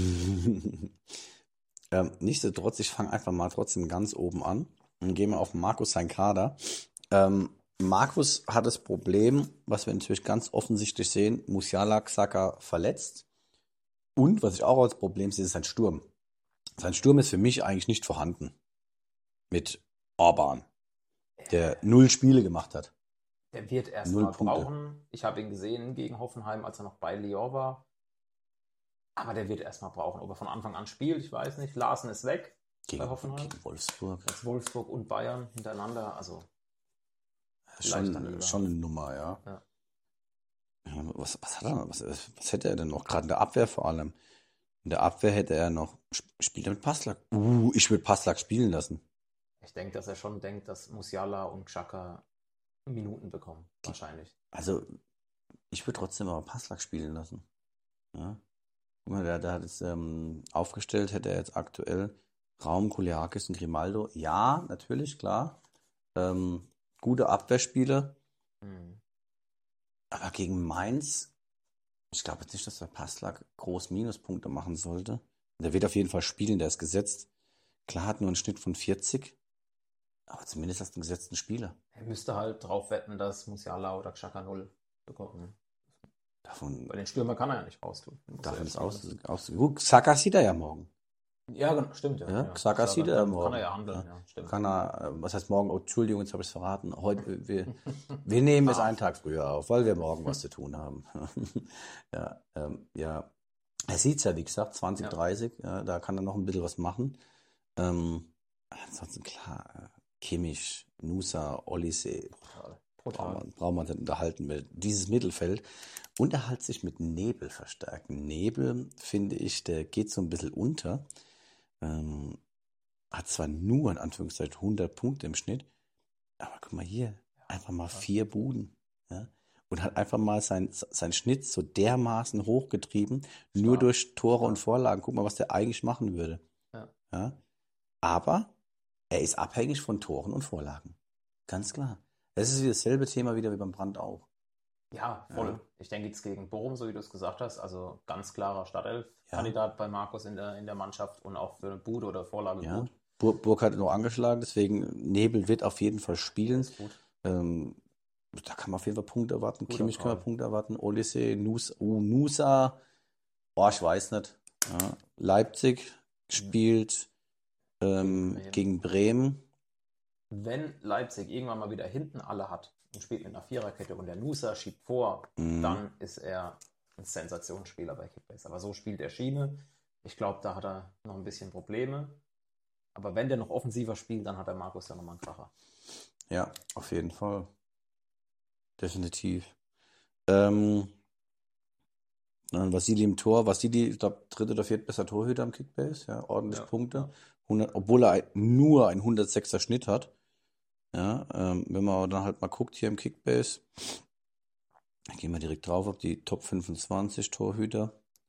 ähm, nichtsdestotrotz, ich fange einfach mal trotzdem ganz oben an und gehe mal auf Markus sein Kader. Ähm, Markus hat das Problem, was wir natürlich ganz offensichtlich sehen, Musiala, Xhaka verletzt. Und was ich auch als Problem sehe, ist sein Sturm. Sein Sturm ist für mich eigentlich nicht vorhanden. Mit Orban, der null Spiele gemacht hat. Der wird erst Null mal Punkte. brauchen. Ich habe ihn gesehen gegen Hoffenheim, als er noch bei Lyon war. Aber der wird erst mal brauchen. Ob er von Anfang an spielt, ich weiß nicht. Larsen ist weg Gegen, bei Hoffenheim. gegen Wolfsburg. Jetzt Wolfsburg und Bayern hintereinander. Also Schon, dann lieber. schon eine Nummer, ja. Ja. Ja, Was, was hat er, was, was hätte er denn noch? Gerade in der Abwehr vor allem. In der Abwehr hätte er noch, sp- spielt er mit Passlack? Uh, ich würde Passlack spielen lassen. Ich denke, dass er schon denkt, dass Musiala und Xhaka Minuten bekommen. Wahrscheinlich. Also, ich würde trotzdem aber Passlack spielen lassen. Ja. Guck mal, der, der hat jetzt ähm, aufgestellt, hätte er jetzt aktuell Raum, Kouliakis und Grimaldo. Ja, natürlich, klar. Ähm, gute Abwehrspieler. Hm. Aber gegen Mainz, ich glaube jetzt nicht, dass der Passlack groß Minuspunkte machen sollte. Der wird auf jeden Fall spielen, der ist gesetzt. Klar, hat nur einen Schnitt von vierzig, aber zumindest hast du einen gesetzten Spieler. Er müsste halt drauf wetten, dass Musiala oder Xhaka null bekommen. Davon, Bei den Stürmer kann er ja nicht raustun. Den muss er davon ja ist aus, spielen aus. Gut, Xhaka sieht er ja morgen. lassen. Ja, genau, stimmt. Ja, Ja, ja. Xhaka sieht er dann morgen. Kann er ja handeln, ja, stimmt. Kann er, äh, was heißt morgen? Oh, Entschuldigung, jetzt habe ich es verraten. Heute, wir, wir nehmen es Ah. einen Tag früher auf, weil wir morgen was zu tun haben. ja, ähm, ja, er sieht es ja, wie gesagt, zwanzig, Ja. dreißig, ja, da kann er noch ein bisschen was machen. Ähm, ansonsten klar, äh, Kimmich, Nusa, Olise, Brutal. braucht Brutal. man, braucht man nicht unterhalten. Mit dieses Mittelfeld und er hat sich mit Nebel verstärken. Nebel, finde ich, der geht so ein bisschen unter. Ähm, hat zwar nur in Anführungszeichen hundert Punkte im Schnitt, aber guck mal hier, einfach mal vier Buden. Ja? Und hat einfach mal sein, sein Schnitt so dermaßen hochgetrieben, nur Stark. durch Tore und Stark. Vorlagen. Guck mal, was der eigentlich machen würde. Ja. Ja? Aber er ist abhängig von Toren und Vorlagen. Ganz klar. Das ist dasselbe Thema wieder wie beim Brand auch. Ja, voll. Ja. Ich denke jetzt gegen Bochum, so wie du es gesagt hast, also ganz klarer Startelf-Kandidat bei Markus in der, in der Mannschaft und auch für Bude oder Vorlage Ja. gut. Bur Burg hat noch angeschlagen, deswegen Nebel wird auf jeden Fall spielen. Ist gut. Ähm, da kann man auf jeden Fall Punkte erwarten. Guter Kimmich kann man Call. Punkte erwarten. Olise, Nus, oh, Nusa, oh, ich weiß nicht. Ja. Leipzig spielt ähm, Bremen. gegen Bremen. Wenn Leipzig irgendwann mal wieder hinten alle hat und spielt mit einer Viererkette und der Nusa schiebt vor, Mhm. dann ist er ein Sensationsspieler bei Kickbase. Aber so spielt er Schiene. Ich glaube, da hat er noch ein bisschen Probleme. Aber wenn der noch offensiver spielt, dann hat der Markus da nochmal einen Kracher. Ja, auf jeden Fall. Definitiv. Ähm, dann Vasili im Tor. Vasili, ich glaube, dritte oder viertbester Torhüter am Kickbase. Ja, ordentlich Ja, Punkte. ja. hundert, obwohl er ein, nur ein hundertsechser Schnitt hat. Ja, ähm, wenn man dann halt mal guckt hier im Kickbase, dann gehen wir direkt drauf auf die Top fünfundzwanzig Torhüter.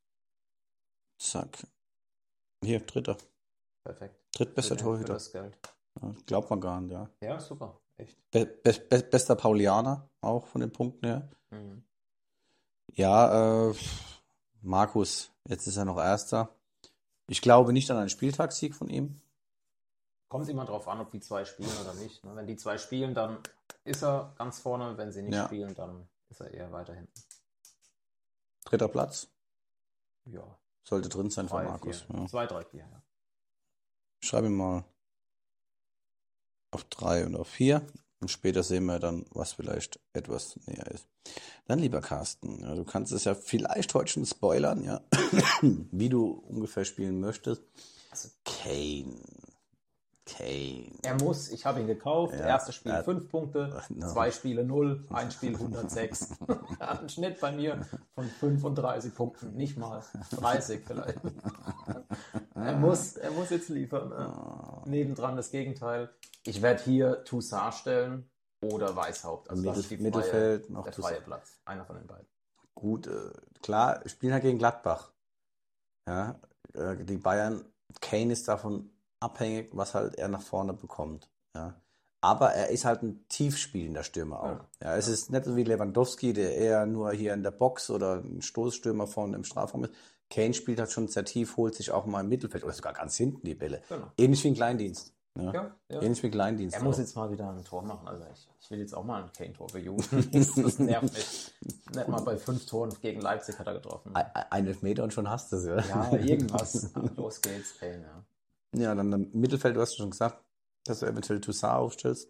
Zack. Hier, dritter. Perfekt. Drittbester Für den- für Torhüter. das Geld. Ja, glaubt man gar nicht, ja. Ja, super. Echt. Be be be bester Paulianer, auch von den Punkten her. Mhm. Ja, äh, Markus, jetzt ist er noch Erster. Ich glaube nicht an einen Spieltagssieg von ihm. Kommt immer drauf an, ob die zwei spielen oder nicht. ne? Wenn die zwei spielen, dann ist er ganz vorne. Wenn sie nicht Ja. spielen, dann ist er eher weiter hinten. Dritter Platz. Ja, Sollte drin sein für drei, Markus. vier. Ja. Zwei, drei, vier, ja. Schreibe ihn mal auf drei und auf vier. Und später sehen wir dann, was vielleicht etwas näher ist. Dann, lieber Carsten, ja, du kannst es ja vielleicht heute schon spoilern, ja, wie du ungefähr spielen möchtest. Also, Kane. Kane. er muss, ich habe ihn gekauft. Ja, Erstes Spiel er- fünf Punkte, No. zwei Spiele null, ein Spiel hundertsechs. Er hat einen Schnitt bei mir von fünfunddreißig Punkten, nicht mal dreißig vielleicht. er, muss, er muss jetzt liefern. Ne? Nebendran das Gegenteil. Ich werde hier Toussaint stellen oder Weishaupt. Also das ist die Mittel- Mittelfeld freie, noch der Toussaint. freie Platz. Einer von den beiden. Gut, äh, klar, spielen halt gegen Gladbach. Ja, äh, die Bayern, Kane ist davon abhängig, was halt er nach vorne bekommt. Ja. Aber er ist halt ein tiefspielender Stürmer auch. Ja, Ja. es ist nicht so wie Lewandowski, der eher nur hier in der Box oder ein Stoßstürmer vorne im Strafraum ist. Kane spielt halt schon sehr tief, holt sich auch mal im Mittelfeld oder sogar ganz hinten die Bälle. Genau. Ähnlich wie ein Kleindienst. Ja. Ja, ja. Ähnlich wie ein Kleindienst. Er muss auch. jetzt mal wieder ein Tor machen. Also ich, ich will jetzt auch mal ein Kane-Tor bejubeln. das, das nervt mich. Nicht mal bei fünf Toren gegen Leipzig hat er getroffen. Ein ein Elfmeter und schon hast du es, ja. Ja, irgendwas. Los geht's, Kane, ja. Ja, dann im Mittelfeld, du hast schon gesagt, dass du eventuell Toussaint aufstellst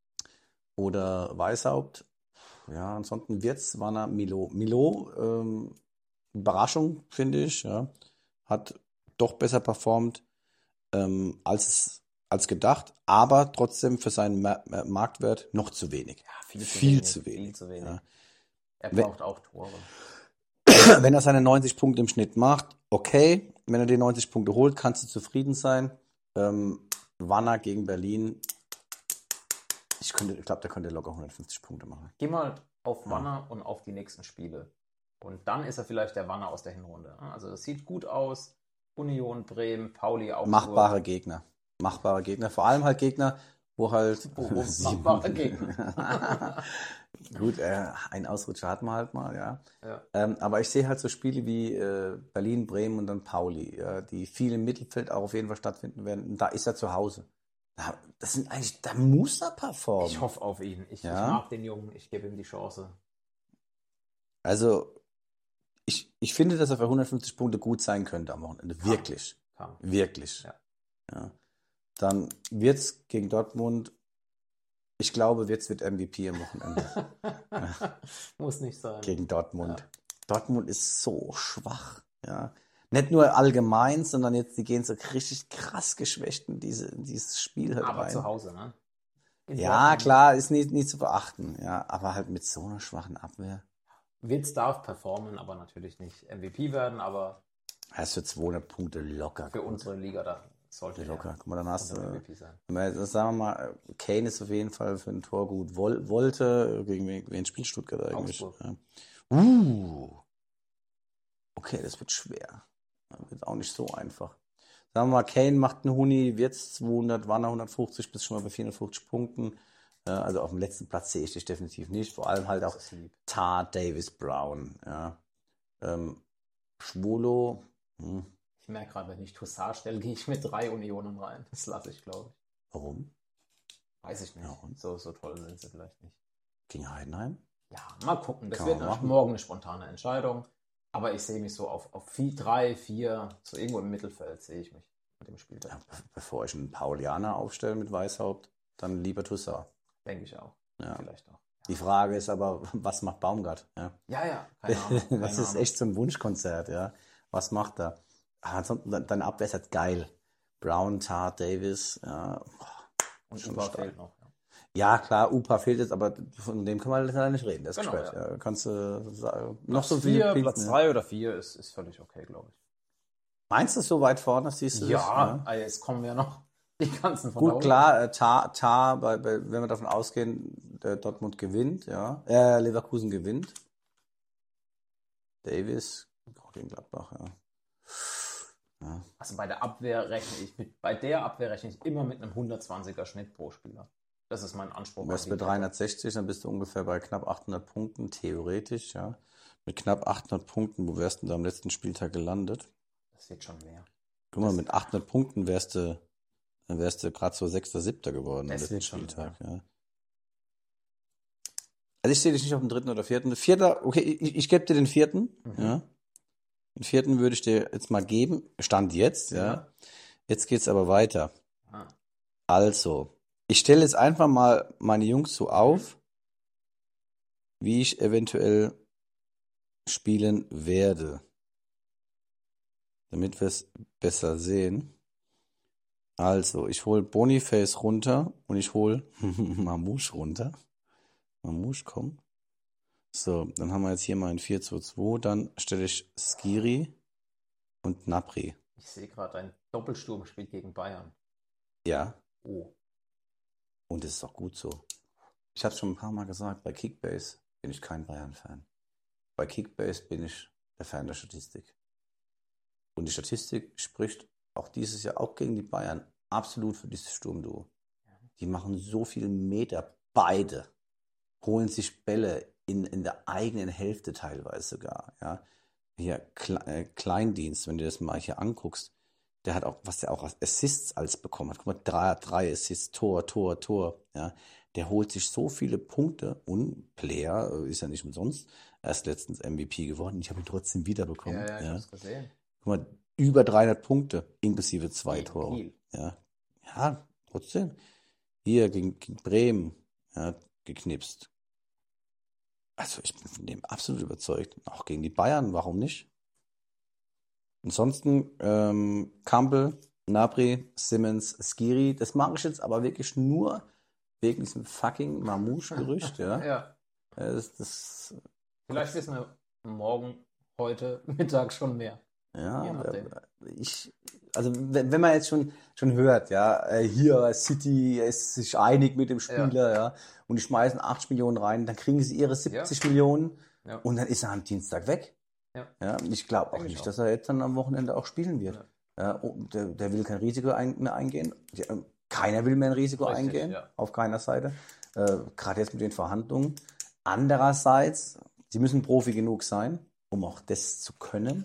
oder Weishaupt. Ja, ansonsten Wirtz, Warner, Milo. Milo, ähm, Überraschung, finde ich, ja. Hat doch besser performt ähm, als, als gedacht, aber trotzdem für seinen Ma Ma- Marktwert noch zu wenig. Ja, viel zu Viel wenig, zu viel wenig. zu wenig. Ja. Er Wenn, braucht auch Tore. wenn er seine neunzig Punkte im Schnitt macht, okay. Wenn er die neunzig Punkte holt, kannst du zufrieden sein. Ähm, Wanner gegen Berlin, ich, könnte, ich glaube, der könnte locker hundertfünfzig Punkte machen. Geh mal auf Ja. Wanner und auf die nächsten Spiele. Und dann ist er vielleicht der Wanner aus der Hinrunde. Also es sieht gut aus. Union, Bremen, Pauli, Augsburg. Machbare Gegner. Machbare Gegner. Vor allem halt Gegner, wo halt. Wo machbare Gegner. Gut, äh, ein Ausrutscher hat man halt mal, ja. Ja. Ähm, aber ich sehe halt so Spiele wie äh, Berlin, Bremen und dann Pauli, ja, die viel im Mittelfeld auch auf jeden Fall stattfinden werden. Und da ist er zu Hause. Da, das sind eigentlich, da muss er performen. Ich hoffe auf ihn. Ich, Ja. ich mag den Jungen. Ich gebe ihm die Chance. Also, ich, ich finde, dass er für hundertfünfzig Punkte gut sein könnte am Wochenende. Kann. Wirklich. Kann. Wirklich. Ja. Ja. Dann wird's gegen Dortmund. Ich glaube, Wirtz wird M V P am Wochenende. Muss nicht sein. Gegen Dortmund. Ja. Dortmund ist so schwach. Ja. Nicht nur allgemein, sondern jetzt, die gehen so richtig krass geschwächt in, diese, in dieses Spiel halt Aber rein. zu Hause, ne? In Ja, Dortmund. klar, ist nicht, nicht zu verachten. Ja, aber halt mit so einer schwachen Abwehr. Wirtz darf performen, aber natürlich nicht M V P werden, aber Er ist für zweihundert Punkte locker. für gut. unsere Liga da sollte Locker. er Guck mal, dann hast unser du, M V P sein. wenn wir jetzt sagen wir mal, Kane ist auf jeden Fall für ein Tor gut. Woll, wollte, gegen wen, wen spielt Stuttgart eigentlich? Augsburg. Ja. Uh. Okay, das wird schwer. Das wird auch nicht so einfach. Sagen wir mal, Kane macht einen Huni, Wirtz zweihundert, Warner hundertfünfzig, bis schon mal bei vierhundertfünfzig Punkten. Ja, also auf dem letzten Platz sehe ich dich definitiv nicht. Vor allem halt auch Das ist lieb. Tar, Davis, Brown. Ja. Ähm, Schwolo. Hm. Ich merke gerade, wenn ich Toussaint stelle, gehe ich mit drei Unionen rein. Das lasse ich, glaube ich. Warum? Weiß ich nicht. Ja, und? So, so toll sind sie vielleicht nicht. Gegen Heidenheim? Ja, mal gucken. Das Kann wird man natürlich machen. morgen eine spontane Entscheidung. Aber ich sehe mich so auf, auf vier, drei, vier, so irgendwo im Mittelfeld sehe ich mich mit dem Spieltag. Ja, be- bevor ich einen Paulianer aufstelle mit Weishaupt, dann lieber Toussaint. Denke ich auch. Ja. Vielleicht auch. Die Frage ist aber, was macht Baumgart? Ja. Ja, ja, keine Ahnung. Keine Das ist Ahnung. echt so ein Wunschkonzert, ja. Was macht er? Ah, ansonsten, de- deine Abwehr ist halt geil. Brown, Tar, Davis, ja. Und schon Upa stark. fehlt noch. Ja. Ja, klar, Upa fehlt jetzt, aber von dem kann man leider nicht reden. Der ist Genau, gesperrt. ja. Ja. Kannst du sagen, noch Platz so viel vier, Pink- Platz ja. drei oder vier ist, ist völlig okay, glaube ich. Meinst du so weit vorne, siehst du das? Ja, ah, jetzt kommen wir noch die ganzen von da Gut, unten. klar, äh, Tar, Tar bei, bei, wenn wir davon ausgehen, der Dortmund gewinnt, ja. Äh, Leverkusen gewinnt. Davis, auch gegen Gladbach, ja. ja. Also bei der Abwehr rechne ich mit, bei der Abwehr rechne ich immer mit einem hundertzwanziger Schnitt pro Spieler. Das ist mein Anspruch. Du wärst an bei die dreihundertsechzig, dann bist du ungefähr bei knapp achthundert Punkten, theoretisch, ja. Mit knapp achthundert Punkten, wo wärst du da am letzten Spieltag gelandet? Das wird schon mehr. Guck mal, mit achthundert Punkten wärst du, dann wärst du gerade so Sechster, Siebter geworden am Das letzten wird schon, Spieltag, ja. Also ich sehe dich nicht auf dem dritten oder vierten. Vierter, okay, ich, ich gebe dir den vierten, Mhm. ja. Den vierten würde ich dir jetzt mal geben. Stand jetzt, ja. Ja. Jetzt geht's aber weiter. Ah. Also, ich stelle jetzt einfach mal meine Jungs so auf, wie ich eventuell spielen werde. Damit wir es besser sehen. Also, ich hole Boniface runter und ich hole Mamouche runter. Mamouche, komm. So, dann haben wir jetzt hier mal ein vier zwei zwei. Dann stelle ich Skiri und Gnabry. Ich sehe gerade, ein Doppelsturm spielt gegen Bayern. Ja, Oh. und das ist auch gut so. Ich habe schon ein paar Mal gesagt, bei Kickbase bin ich kein Bayern-Fan. Bei Kickbase bin ich der Fan der Statistik. Und die Statistik spricht auch dieses Jahr auch gegen die Bayern absolut für dieses Sturmduo. Die machen so viele Meter, beide. Holen sich Bälle in, in der eigenen Hälfte teilweise sogar. Ja. Hier Kle äh, Kleindienst, wenn du das mal hier anguckst, der hat auch, was der auch als Assists als bekommen hat. Guck mal, drei, drei Assists, Tor, Tor, Tor. Ja. Der holt sich so viele Punkte und Player äh, ist ja nicht umsonst erst letztens M V P geworden. Ich habe ihn trotzdem wiederbekommen. Ja, ja, ich Ja. hab's gesehen. Guck mal, über dreihundert Punkte, inklusive zwei Gegen Tore. Kiel. Ja, ja, trotzdem. Hier gegen, gegen Bremen, ja, geknipst. Also ich bin von dem absolut überzeugt. Auch gegen die Bayern, warum nicht? Ansonsten ähm, Campbell, Gnabry, Simmons, Skiri. Das mache ich jetzt aber wirklich nur wegen diesem fucking Mamouche-Gerücht, ja. Ja. Äh, Das, das, Vielleicht wissen wir morgen, heute, Mittag schon mehr. Je ja, nachdem. äh, ich, also wenn, wenn man jetzt schon, schon hört, ja, äh, hier City ist sich einig mit dem Spieler, ja, und die schmeißen achtzig Millionen rein, dann kriegen sie ihre siebzig Millionen Ja. und dann ist er am Dienstag weg. Ja. Ja, und ich glaube auch Denke ich nicht, auch. dass er jetzt dann am Wochenende auch spielen wird. Ja. Ja, und der, der will kein Risiko ein, mehr eingehen. Die, äh, keiner will mehr ein Risiko Richtig, eingehen, ja. auf keiner Seite. Äh, Gerade jetzt mit den Verhandlungen. Andererseits, sie müssen Profi genug sein, um auch das zu können.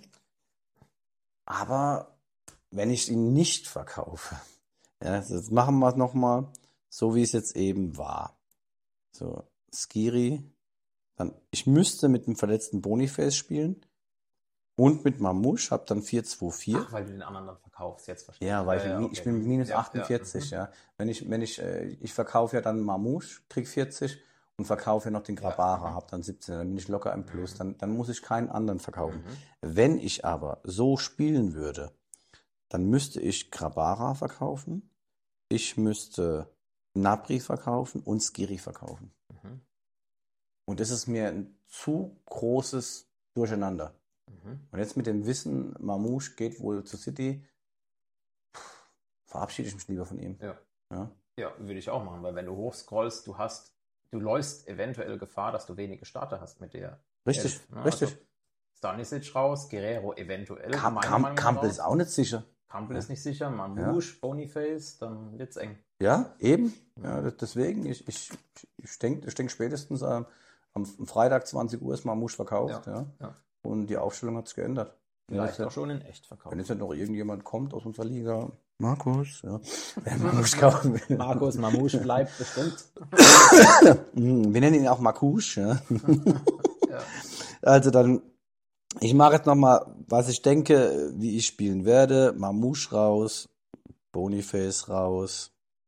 Aber wenn ich ihn nicht verkaufe, ja, das machen wir es nochmal so, wie es jetzt eben war. So, Skiri, dann, ich müsste mit dem verletzten Boniface spielen und mit Mamouche, habe dann vier zwei vier. Ach, weil du den anderen dann verkaufst, jetzt verstehe Ja, weil ich, ja, ich okay. bin minus Ja, achtundvierzig, ja. ja. Wenn ich, wenn ich, äh, ich verkaufe ja dann Mamouche, krieg vierzig und verkaufe ja noch den Grabara, mhm. habe dann siebzehn, dann bin ich locker im Plus, dann, dann muss ich keinen anderen verkaufen. Mhm. Wenn ich aber so spielen würde, dann müsste ich Grabara verkaufen, ich müsste Gnabry verkaufen und Skiri verkaufen. Mhm. Und das ist mir ein zu großes Durcheinander. Mhm. Und jetzt mit dem Wissen, Mamouche geht wohl zu City, pff, verabschiede ich mich lieber von ihm. Ja. Ja. Ja, würde ich auch machen, weil wenn du hochscrollst, du hast, du läufst eventuell Gefahr, dass du wenige Starter hast mit der Richtig, Elf, ne? richtig. Also Stanisic raus, Guerrero eventuell. Kam, meiner kam, Meinung nach Campbell raus. ist auch nicht sicher. Campbell Ja. ist nicht sicher, Mamouche, Boniface, dann wird's eng. Ja, eben. Ja. Ja, das- deswegen, ich, ich, ich denke ich denk spätestens ähm, am Freitag zwanzig Uhr ist Mamouche verkauft. Ja. Ja. Und die Aufstellung hat sich geändert. Vielleicht Ja, auch schon in echt verkauft. wenn jetzt nicht noch irgendjemand kommt aus unserer Liga, Markus, ja, wer Mamouche kaufen will. Markus Mamouche bleibt bestimmt. Mm, Wir nennen ihn auch Markus. Ja. Ja. Also dann, ich mache jetzt nochmal, was ich denke, wie ich spielen werde. Mamouche raus, Boniface raus.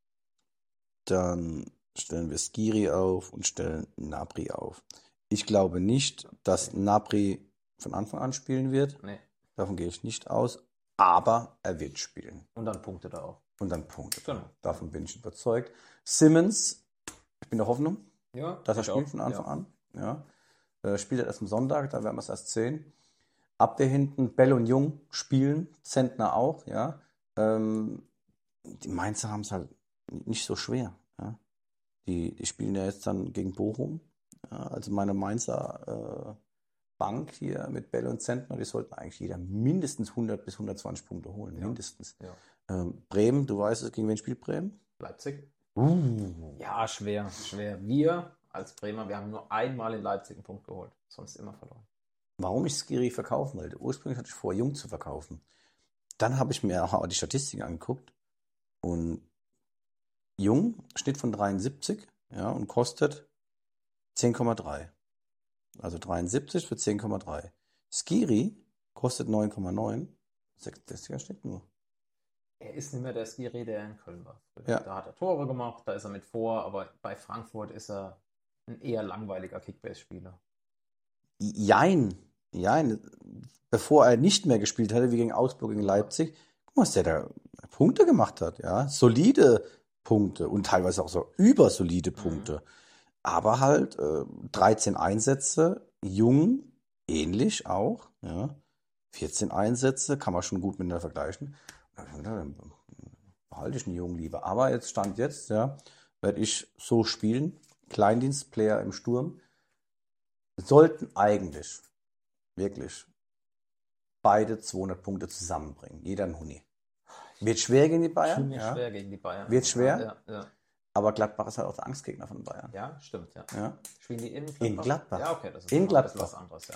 Dann stellen wir Skiri auf und stellen Gnabry auf. Ich glaube nicht, dass Gnabry von Anfang an spielen wird. Nee. Davon gehe ich nicht aus. Aber er wird spielen. Und dann Punkte da auch. Und dann Punkte. Genau. Davon bin ich überzeugt. Simmons, ich bin der Hoffnung, Ja, dass er ich spielt auch. von Anfang Ja. an. Ja. Äh, spielt er erst am Sonntag, da werden wir es erst sehen. Abwehr hinten, Bell und Jung spielen, Zentner auch, ja. Ähm, die Mainzer haben es halt nicht so schwer. Ja. Die, die spielen ja jetzt dann gegen Bochum. Ja. Also meine Mainzer äh, Bank hier mit Bell und Zentner, die sollten eigentlich jeder mindestens hundert bis hundertzwanzig Punkte holen, Ja. mindestens. Ja. Ähm, Bremen, du weißt es, gegen wen spielt Bremen? Leipzig. Uh. Ja, schwer, schwer. Wir als Bremer, wir haben nur einmal in Leipzig einen Punkt geholt, sonst immer verloren. Warum ich Skiri verkaufen wollte? Ursprünglich hatte ich vor, Jung zu verkaufen. Dann habe ich mir auch die Statistiken angeguckt und Jung, Schnitt von dreiundsiebzig, ja, und kostet zehn Komma drei. Also dreiundsiebzig für zehn Komma drei. Skiri kostet neun Komma neun. sechsundsechziger Schnitt nur. Er ist nicht mehr der Skiri, der in Köln war. Ja. Da hat er Tore gemacht, da ist er mit vor, aber bei Frankfurt ist er ein eher langweiliger Kickbase-Spieler. Jein, jein. Bevor er nicht mehr gespielt hatte, wie gegen Augsburg, gegen Leipzig, guck mal, was der da Punkte gemacht hat, ja. Solide Punkte und teilweise auch so übersolide Punkte. Aber halt äh, dreizehn Einsätze, Jung, ähnlich auch, ja. vierzehn Einsätze, kann man schon gut miteinander vergleichen. Dann behalte ich den Jungen lieber. Aber jetzt Stand jetzt, ja, werde ich so spielen. Kleindienstplayer im Sturm sollten eigentlich wirklich beide zweihundert Punkte zusammenbringen. Jeder ein Huni. Wird schwer gegen die Bayern. Ziemlich Ja. schwer gegen die Bayern. Wird schwer. Ja, ja. Aber Gladbach ist halt auch der Angstgegner von Bayern. Ja, stimmt, ja. Ja. Spielen die in Gladbach? In Gladbach. Ja, okay, das ist In noch ein bisschen Gladbach. was anderes, ja.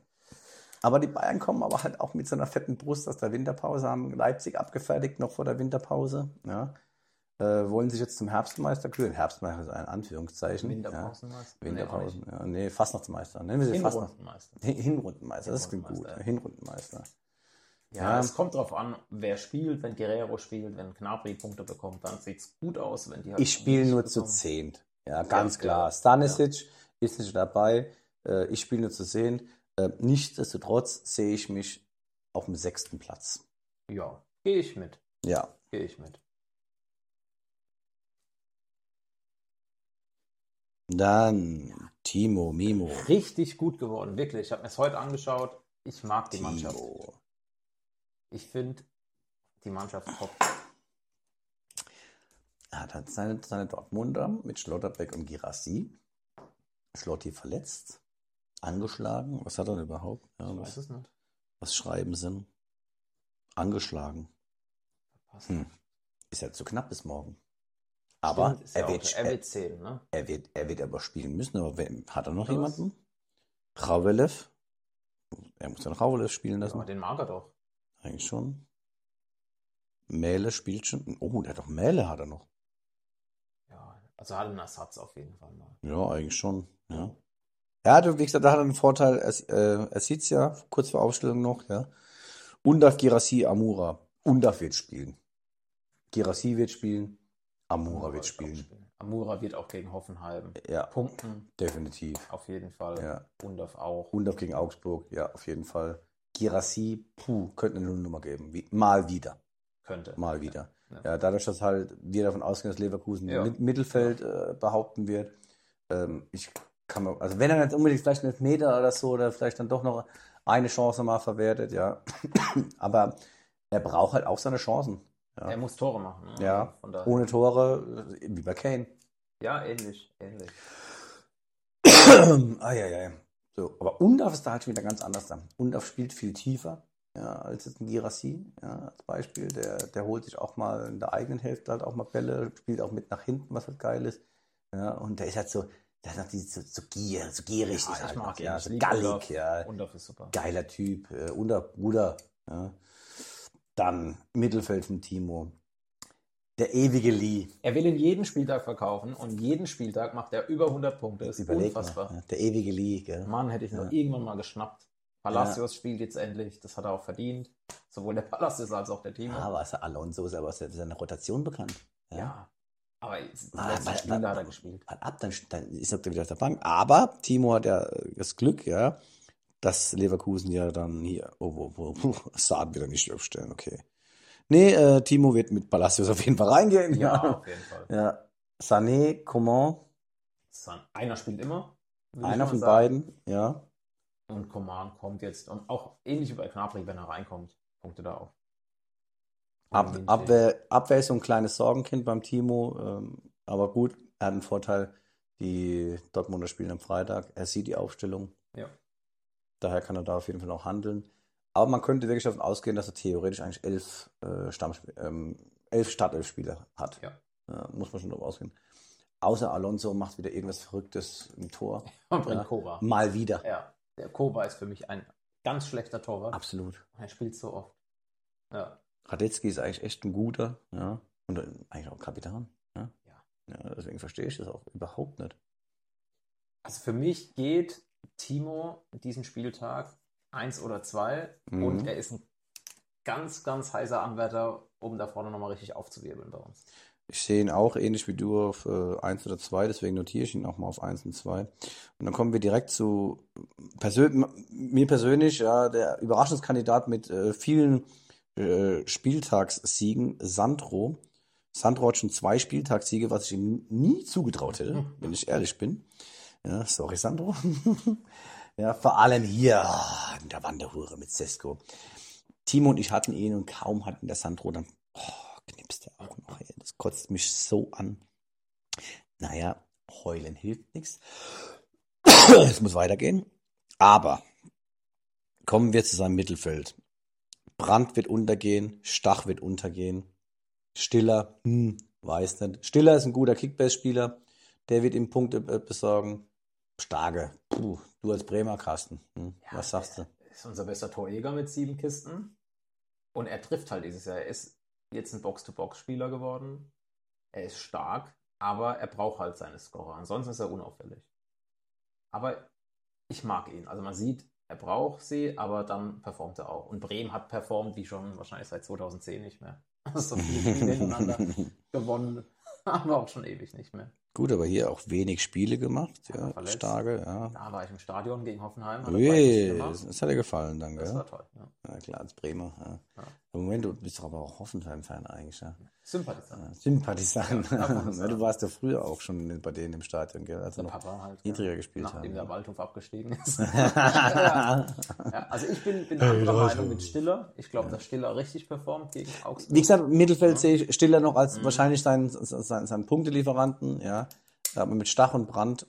Aber die Bayern kommen aber halt auch mit so einer fetten Brust aus der Winterpause, haben Leipzig abgefertigt noch vor der Winterpause. Ja. Äh, wollen sich jetzt zum Herbstmeister kühlen. Herbstmeister ist ein Anführungszeichen. Winterpausenmeister? Ja. Winterpausen. Nee, Ja, nee, Fastnachtsmeister. Nennen wir sie Fastnacht- Hinrundenmeister. Hin- Hinrundenmeister, das klingt gut. Hinrundenmeister, ja. Hinrundenmeister. Ja, Ja, es kommt drauf an, wer spielt. Wenn Guerrero spielt, wenn Gnabry Punkte bekommt, dann sieht es gut aus. Wenn die halt ich spiele nicht nur zu bekommen. zehnt. Ja, Ja, ganz klar. ja, Stanisic ist nicht dabei. Äh, ich spiele nur zu zehnt. Äh, nichtsdestotrotz sehe ich mich auf dem sechsten Platz. ja. Ja, gehe ich mit. Ja. Gehe ich mit. Dann Timo, Mimo. Richtig gut geworden, wirklich. Ich habe mir es heute angeschaut. Ich mag die Mannschaft. Timo. Ich finde die Mannschaft top. Er hat halt seine, seine Dortmunder mit Schlotterbeck und Girassi. Schlotti verletzt, angeschlagen. Was hat er denn überhaupt? Ja, Ich was, weiß es nicht. was schreiben sie? Angeschlagen. Passt. Hm. Ist ja zu knapp bis morgen. Aber Stimmt, ist er, ja wird, auch, er er, wird zählen, ne? er, wird, er wird aber spielen müssen. Aber wer, hat er noch Was? jemanden? Ravelev? Er muss dann Ravelev spielen lassen. Ja, den mag er doch. Eigentlich schon. Mähle spielt schon. Oh, der hat doch Mähle hat er noch. Ja, also hat einen Ersatz auf jeden Fall mal. Ja, eigentlich schon. Ja. Ja, du, wie gesagt, da hat er einen Vorteil. Er, äh, er sieht es ja kurz vor Aufstellung noch. Ja. Undaf, Girassi, Amura. Undaf wird spielen. Girassi wird spielen. Amura wird auch spielen. Amura wird auch gegen Hoffenheim Ja, punkten, definitiv. auf jeden Fall. Ja. Undorf auch. Undaf gegen Augsburg, ja, auf jeden Fall. Girassi, puh, könnte eine Nullnummer geben. Wie, mal wieder. Könnte. Mal wieder. Ja. Ja, dadurch, dass halt wir davon ausgehen, dass Leverkusen Ja. im Mittelfeld äh, behaupten wird. Ähm, ich kann mir, also wenn er jetzt unbedingt vielleicht einen Meter oder so oder vielleicht dann doch noch eine Chance mal verwertet, ja. Aber er braucht halt auch seine Chancen. Ja, Er muss Tore machen. Ne? ja. Also von daher. Ohne Tore, äh, wie bei Kane. Ja, ähnlich, ähnlich. Eieiei. So, aber Undaf ist da halt schon wieder ganz anders dann. Undaf spielt viel tiefer, ja, als jetzt ein Girassi, ja, als Beispiel. Der, der holt sich auch mal in der eigenen Hälfte halt auch mal Bälle, spielt auch mit nach hinten, was halt geil ist. Ja, und der ist halt so, der hat noch diese so, so Gier, so gierig. Ja, ist ich halt mag noch, ihn. ja, Ich so liebe gallig, Undorf. ja. Undorf ist super. Geiler Typ. Äh, Undaf, Bruder. Ja. Dann Mittelfeld von Timo. Der ewige Lee. Er will ihn jeden Spieltag verkaufen und jeden Spieltag macht er über hundert Punkte. Das ist Überleg unfassbar. mal. Ja, der ewige Lee, gell? Mann, hätte ich noch Ja. irgendwann mal geschnappt. Palacios spielt jetzt endlich. Das hat er auch verdient. Sowohl der Palacios als auch der Timo. Ah, was Alonso ist aber aus seiner Rotation bekannt. Ja. Aber jetzt, die Ah, letzten weil- Spiele weil- hat er gespielt. Wart ab, dann, dann ist er wieder auf der Bank. Aber Timo hat ja das Glück, ja, dass Leverkusen ja dann hier, oh, wo, wo, wo, Saad wieder nicht aufstellen, okay. Nee, äh, Timo wird mit Palacios auf jeden Fall reingehen. Ja, auf jeden Fall. Ja. Sané, Coman, San- Einer spielt immer. würde ich einer mal von sagen. beiden, ja. Und Coman kommt jetzt. Und auch ähnlich wie bei Gnabry, wenn er reinkommt, punkte da auch. Ab, Und Abwehr, Abwehr ist so ein kleines Sorgenkind beim Timo, ähm, aber gut, er hat einen Vorteil, die Dortmunder spielen am Freitag, er sieht die Aufstellung, Ja. daher kann er da auf jeden Fall auch handeln. Aber man könnte wirklich davon ausgehen, dass er theoretisch eigentlich elf, äh, Stammsp- ähm, elf Startelf-Spieler hat. Ja. Ja, muss man schon davon ausgehen. Außer Alonso macht wieder irgendwas Verrücktes im Tor. Und bringt Ja. Koba. Mal wieder. Ja. Der Koba ist für mich ein ganz schlechter Torwart. Absolut. Er spielt so oft. Ja. Radetzky ist eigentlich echt ein guter, ja. Und äh, eigentlich auch Kapitän. Ja. Ja. Ja, deswegen verstehe ich das auch überhaupt nicht. Also für mich geht Timo diesen Spieltag eins oder zwei Mhm. und er ist ein ganz, ganz heißer Anwärter, um da vorne nochmal richtig aufzuwirbeln bei uns. Ich sehe ihn auch ähnlich wie du auf äh, eins oder zwei, deswegen notiere ich ihn auch mal auf eins und zwei. Und dann kommen wir direkt zu persön mir persönlich, ja, der Überraschungskandidat mit äh, vielen äh, Spieltagssiegen, Sandro. Sandro hat schon zwei Spieltagssiege, was ich ihm nie zugetraut hätte, wenn ich ehrlich bin. Ja, sorry, Sandro. Ja, vor allem hier ah, in der Wanderhure mit Sesko. Timo und ich hatten ihn und kaum hatten der Sandro dann oh, knipst er auch noch. Ey. Das kotzt mich so an. Naja, heulen hilft nichts. Es muss weitergehen. Aber kommen wir zu seinem Mittelfeld. Brandt wird untergehen, Stach wird untergehen. Stiller, hm, weiß nicht. Stiller ist ein guter Kickbase-Spieler. Der wird ihm Punkte äh, besorgen. Starke. Puh, du als Bremer, Carsten. Hm, Ja, was sagst du? Er ist unser bester Torjäger mit sieben Kisten. Und er trifft halt dieses Jahr. Er ist jetzt ein Box-to-Box-Spieler geworden. Er ist stark, aber er braucht halt seine Scorer. Ansonsten ist er unauffällig. Aber ich mag ihn. Also man sieht, er braucht sie, aber dann performt er auch. Und Bremen hat performt, wie schon wahrscheinlich seit zweitausendzehn nicht mehr. So viele Spiele hintereinander gewonnen, haben wir auch schon ewig nicht mehr. Gut, aber hier auch wenig Spiele gemacht, ja, verletzt. starke, ja. Da war ich im Stadion gegen Hoffenheim. Hat er Ui, beide Spiele das, gemacht. das hat dir gefallen, danke. Das Ja, war toll. Ja. ja klar, als Bremer. Ja. Ja. Im Moment, du bist doch aber auch Hoffenheim-Fan eigentlich, ja. Sympathisant. Ja, Sympathisant. Ja, darf man Ja, sagen. du warst ja früher auch schon bei denen im Stadion, gell? Als er Der noch Papa halt. niedriger ja. gespielt haben. Nachdem Ja. der Waldhof abgestiegen ist. ja. Ja, also ich bin, bin anderer Meinung mit Stiller. Ich glaube, dass Stiller richtig performt gegen Augsburg. Wie gesagt, im Mittelfeld sehe ich Stiller noch als mhm. wahrscheinlich seinen, seinen, seinen Punktelieferanten, ja. Aber mit Stach und Brandt.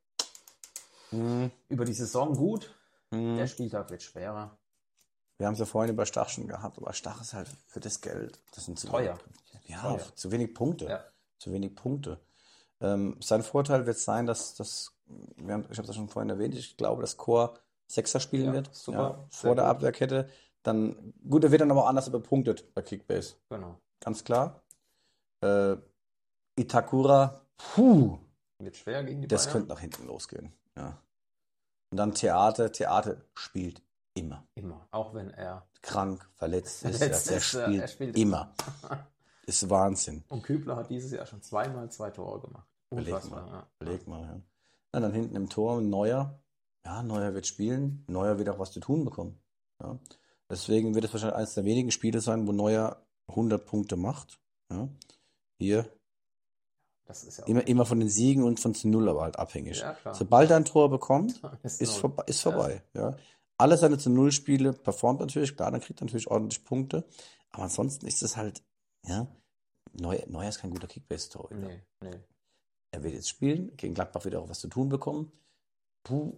Mhm. Über die Saison gut. Mhm. Der Spieltag wird schwerer. Wir haben es ja vorhin über Stach schon gehabt, aber Stach ist halt für das Geld. Das sind zu teuer. Wenig, ja, teuer. zu wenig Punkte. Ja. Zu wenig Punkte. Ähm, sein Vorteil wird sein, dass das, wir haben, ich habe es ja schon vorhin erwähnt, ich glaube, dass Chor Sechser spielen Ja, wird. super. Ja, Sehr vor der gut. Abwehrkette. Dann, gut, er wird dann aber auch anders überpunktet bei Kickbase. Genau. Ganz klar. Äh, Itakura, puh, Wird schwer gegen die das Bayern. könnte nach hinten losgehen. Ja. Und dann Theater. Theater spielt immer. Immer. Auch wenn er Krank, verletzt ist. Verletzt ja, der ist, ja, spielt, er spielt immer. Ist Wahnsinn. Und Kübler hat dieses Jahr schon zweimal zwei Tore gemacht. Überleg Unfassbar. mal. Ja. Überleg mal, ja. Ja, dann hinten im Tor Neuer. Ja, Neuer wird spielen. Neuer wird auch was zu tun bekommen. Ja. Deswegen wird es wahrscheinlich eines der wenigen Spiele sein, wo Neuer hundert Punkte macht. Ja. Hier Das ist ja auch immer, immer von den Siegen und von zu Null aber halt abhängig. Ja, klar. Sobald er ein Tor bekommt, Ist ist, null. vorbe ist vorbei. Ja. Alle seine zu Null Spiele performt natürlich, klar, dann kriegt er natürlich ordentlich Punkte. Aber ansonsten ist es halt, ja, Neuer, Neuer ist kein guter Kickbase-Tor. Nee, nee. Er wird jetzt spielen, gegen Gladbach wieder auch was zu tun bekommen. Puh,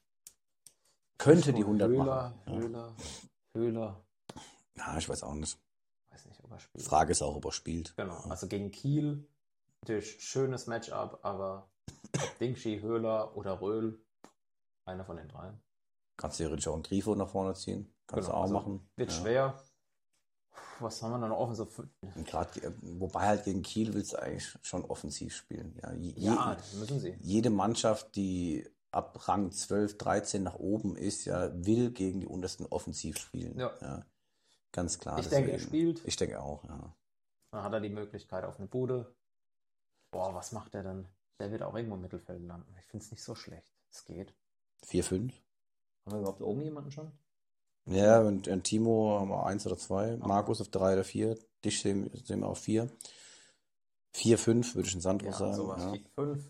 könnte die hundert Höhler, machen. Ja. Höhler, Höhler. Ja, ich weiß auch nicht. Weiß nicht, ob er spielt. Frage ist auch, ob er spielt. Genau. Also gegen Kiel natürlich schönes Matchup, aber ob Dingschi, Höhler oder Röhl, einer von den dreien. Kannst du theoretisch auch einen Grifo nach vorne ziehen. Kannst Genau, du auch also machen. Wird Ja. schwer. Was haben wir dann noch offen? So für, Und grad, wobei halt gegen Kiel willst du eigentlich schon offensiv spielen. Ja, je, ja, müssen sie. Jede Mannschaft, die ab Rang zwölf, dreizehn nach oben ist, ja, will gegen die untersten offensiv spielen. Ja. Ja, ganz klar. Ich denke, er deswegen. spielt. Ich denke auch, ja. Dann hat er die Möglichkeit auf eine Bude. Boah, was macht er denn? Der wird auch irgendwo im Mittelfeld landen. Ich finde es nicht so schlecht. Es geht. vier fünf. Haben wir überhaupt oben jemanden schon? Ja, und, und Timo haben wir eins oder zwei. Markus auf drei oder vier. Dich sehen, sehen wir auf vier. vier fünf würde ich in Sandro Ja, sagen. sowas. Ja. vier fünf.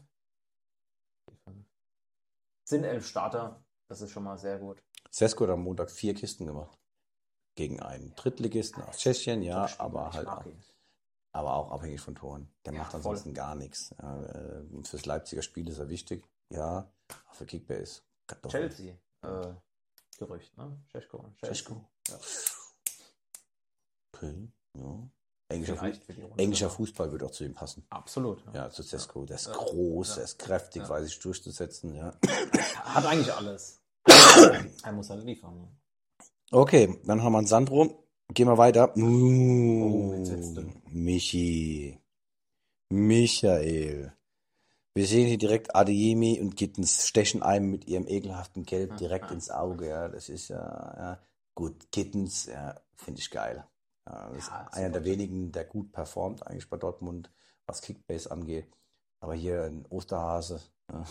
Sind elf Starter. Das ist schon mal sehr gut. Sesko hat am Montag vier Kisten gemacht. Gegen einen Drittligisten aus Tschechien, ja, Top-Spieler, aber ich halt mag auch, ihn. aber auch abhängig von Toren. Der Ja, macht voll. ansonsten gar nichts. Ja, äh, fürs Leipziger Spiel ist er wichtig. Ja, auch für Kickbase. Kartoffeln. Chelsea. Äh, Gerücht, ne? Tschechko. Tschechko. Ja. Okay, ja. Englischer, Vielleicht Fu für die Runde. Englischer Fußball würde auch zu ihm passen. Absolut. Ja, zu Sesko. Der ist Ja. groß, Ja. der ist kräftig, Ja. weiß sich durchzusetzen. Ja. Hat eigentlich alles. Er muss halt liefern. Ne? Okay, dann haben wir einen Sandro. Gehen wir weiter. Oh, jetzt wird's Uh, dünn. Michi. Michael. Wir sehen hier direkt Adeyemi und Gittens stechen einem mit ihrem ekelhaften Gelb direkt ins Auge. Ja, das ist ja, ja. Gut. Gittens, ja, finde ich geil. Ja, das Ja, ist einer der super. wenigen, der gut performt eigentlich bei Dortmund, was Kickbase angeht. Aber hier ein Osterhase. Ja.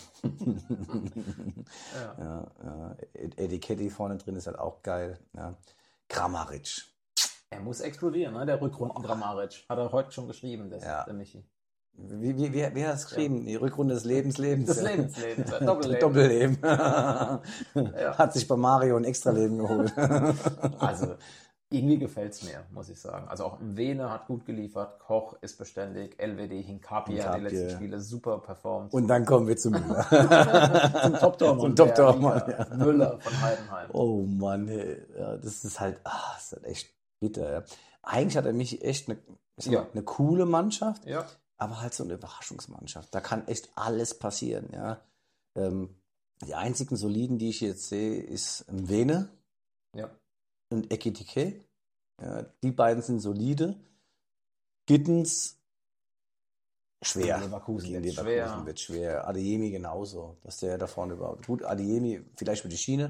Ja. Ja, ja. Etikette vorne drin ist halt auch geil. Ja. Kramaric. Er muss explodieren, ne? Der Rückrunden-Dramaric. Hat er heute schon geschrieben, der, Ja. der Michi. Wie, wie, wie, wie hat er es geschrieben? Die Rückrunde des Lebens, Lebens. Das Lebensleben, das Doppelleben. Doppelleben. Ja. Hat sich bei Mario ein Extraleben geholt. Also, irgendwie gefällt es mir, muss ich sagen. Also auch Vene hat gut geliefert, Koch ist beständig, L W D, Hinkapie hat die Hinkapie. letzten Spiele super performt. Und dann kommen wir zu Müller. zum Top-Tormann. Zum Top-Tormann, der ja. Müller von Heidenheim. Oh Mann, ey. Ja, das ist halt, ah, das ist halt echt bitter. Ja. Eigentlich hat er mich echt eine, ich sag mal, Ja. eine coole Mannschaft, Ja. aber halt so eine Überraschungsmannschaft. Da kann echt alles passieren. Ja. Ähm, die einzigen soliden, die ich jetzt sehe, ist Vene Ja. und Ekitike. Ja, die beiden sind solide. Gittens schwer. Gegen Leverkusen Gegen wird's Leverkusen schwer. wird schwer. Adeyemi genauso. Dass der da vorne überhaupt. Gut, Adeyemi vielleicht für die Schiene.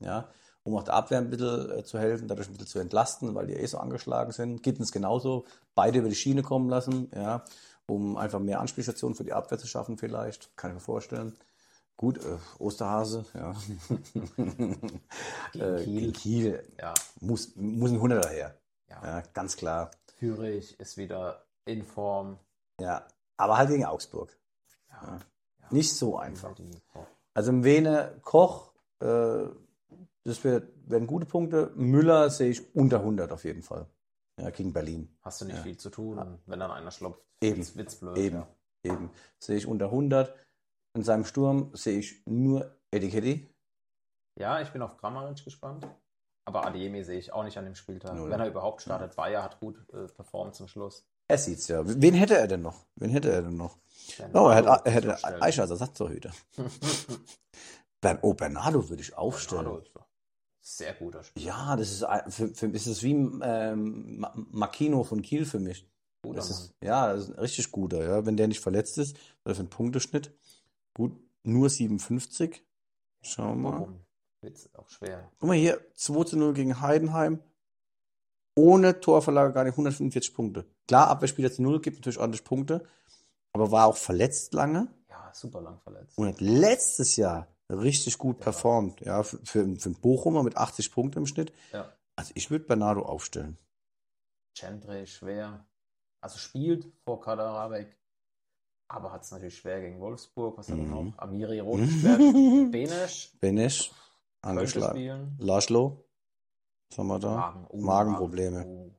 ja, um auch der Abwehr ein bisschen äh, zu helfen, dadurch ein bisschen zu entlasten, weil die eh so angeschlagen sind. Gittens genauso, beide über die Schiene kommen lassen, ja, um einfach mehr Anspielstationen für die Abwehr zu schaffen vielleicht, kann ich mir vorstellen. Gut, äh, Osterhase, ja. Gegen äh, Kiel. gegen Kiel Ja, muss, muss ein Hunderter her, ja. ja, ganz klar. Führig ist wieder in Form. Ja, aber halt gegen Augsburg. Ja, Ja. ja. Nicht so einfach. Die- oh. Also im Vene Koch, äh, das wär, werden gute Punkte. Müller sehe ich unter hundert auf jeden Fall. Ja, gegen Berlin. Hast du nicht Ja. viel zu tun, und wenn dann einer schlopft, Eben. wird's, wird's blöd. Eben, Ja. eben. Sehe ich unter hundert. In seinem Sturm sehe ich nur Eddie ja, ich bin auf Kramaric gespannt. Aber Adeyemi sehe ich auch nicht an dem Spieltag. Null. Wenn er überhaupt startet. Bayer hat gut äh, performt zum Schluss. Er sieht's ja. Wen hätte er denn noch? Wen hätte er denn noch? Bernardo Oh, er würde hätte, er ich hätte aufstellen. Aisha als Ersatztorhüter. Bern, oh, Bernardo würde ich aufstellen. Bernardo ist doch sehr guter Spieler. Ja, das ist, ein- für, für, ist es wie ähm, Ma- Makino von Kiel für mich. Guter Das Mann. ist, ja, das ist ein richtig guter, ja. Wenn der nicht verletzt ist, oder für einen Punkteschnitt. Gut, nur siebenundfünfzig. Schauen wir mal. Warum? Wird's auch schwer. Guck mal hier, zwei zu null gegen Heidenheim. Ohne Torverlage gar nicht hundertfünfundvierzig Punkte. Klar, Abwehrspieler zu null gibt natürlich ordentlich Punkte, aber war auch verletzt lange Ja, super lang verletzt. und hat letztes Jahr richtig gut Ja. performt. Ja, für, für, für einen Bochumer mit achtzig Punkten im Schnitt. Ja. Also ich würde Bernardo aufstellen. Gendre schwer. Also spielt vor Kaderabek, aber hat es natürlich schwer gegen Wolfsburg. Was hat er Mhm. noch? Amiri rot gesperrt. Benesch Benesch, könnte angeschlagen. spielen. Laszlo, was haben wir da? Magen, oh, Magenprobleme. Magen, oh.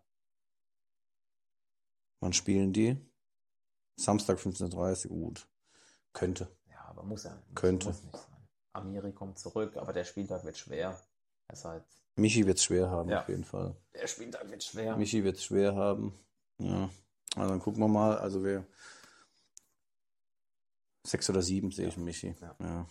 Wann spielen die? Samstag fünfzehn Uhr dreißig, gut. Könnte. Ja, aber muss er. Muss, Könnte. Muss nicht sein. Amiri kommt zurück, aber der Spieltag wird schwer. Er ist halt, Michi wird es schwer haben, Ja. auf jeden Fall. der Spieltag wird schwer. Michi wird es schwer haben. Ja. Also dann gucken wir mal. Also wir sechs oder sieben sehe ich Michi. Ja. Ja.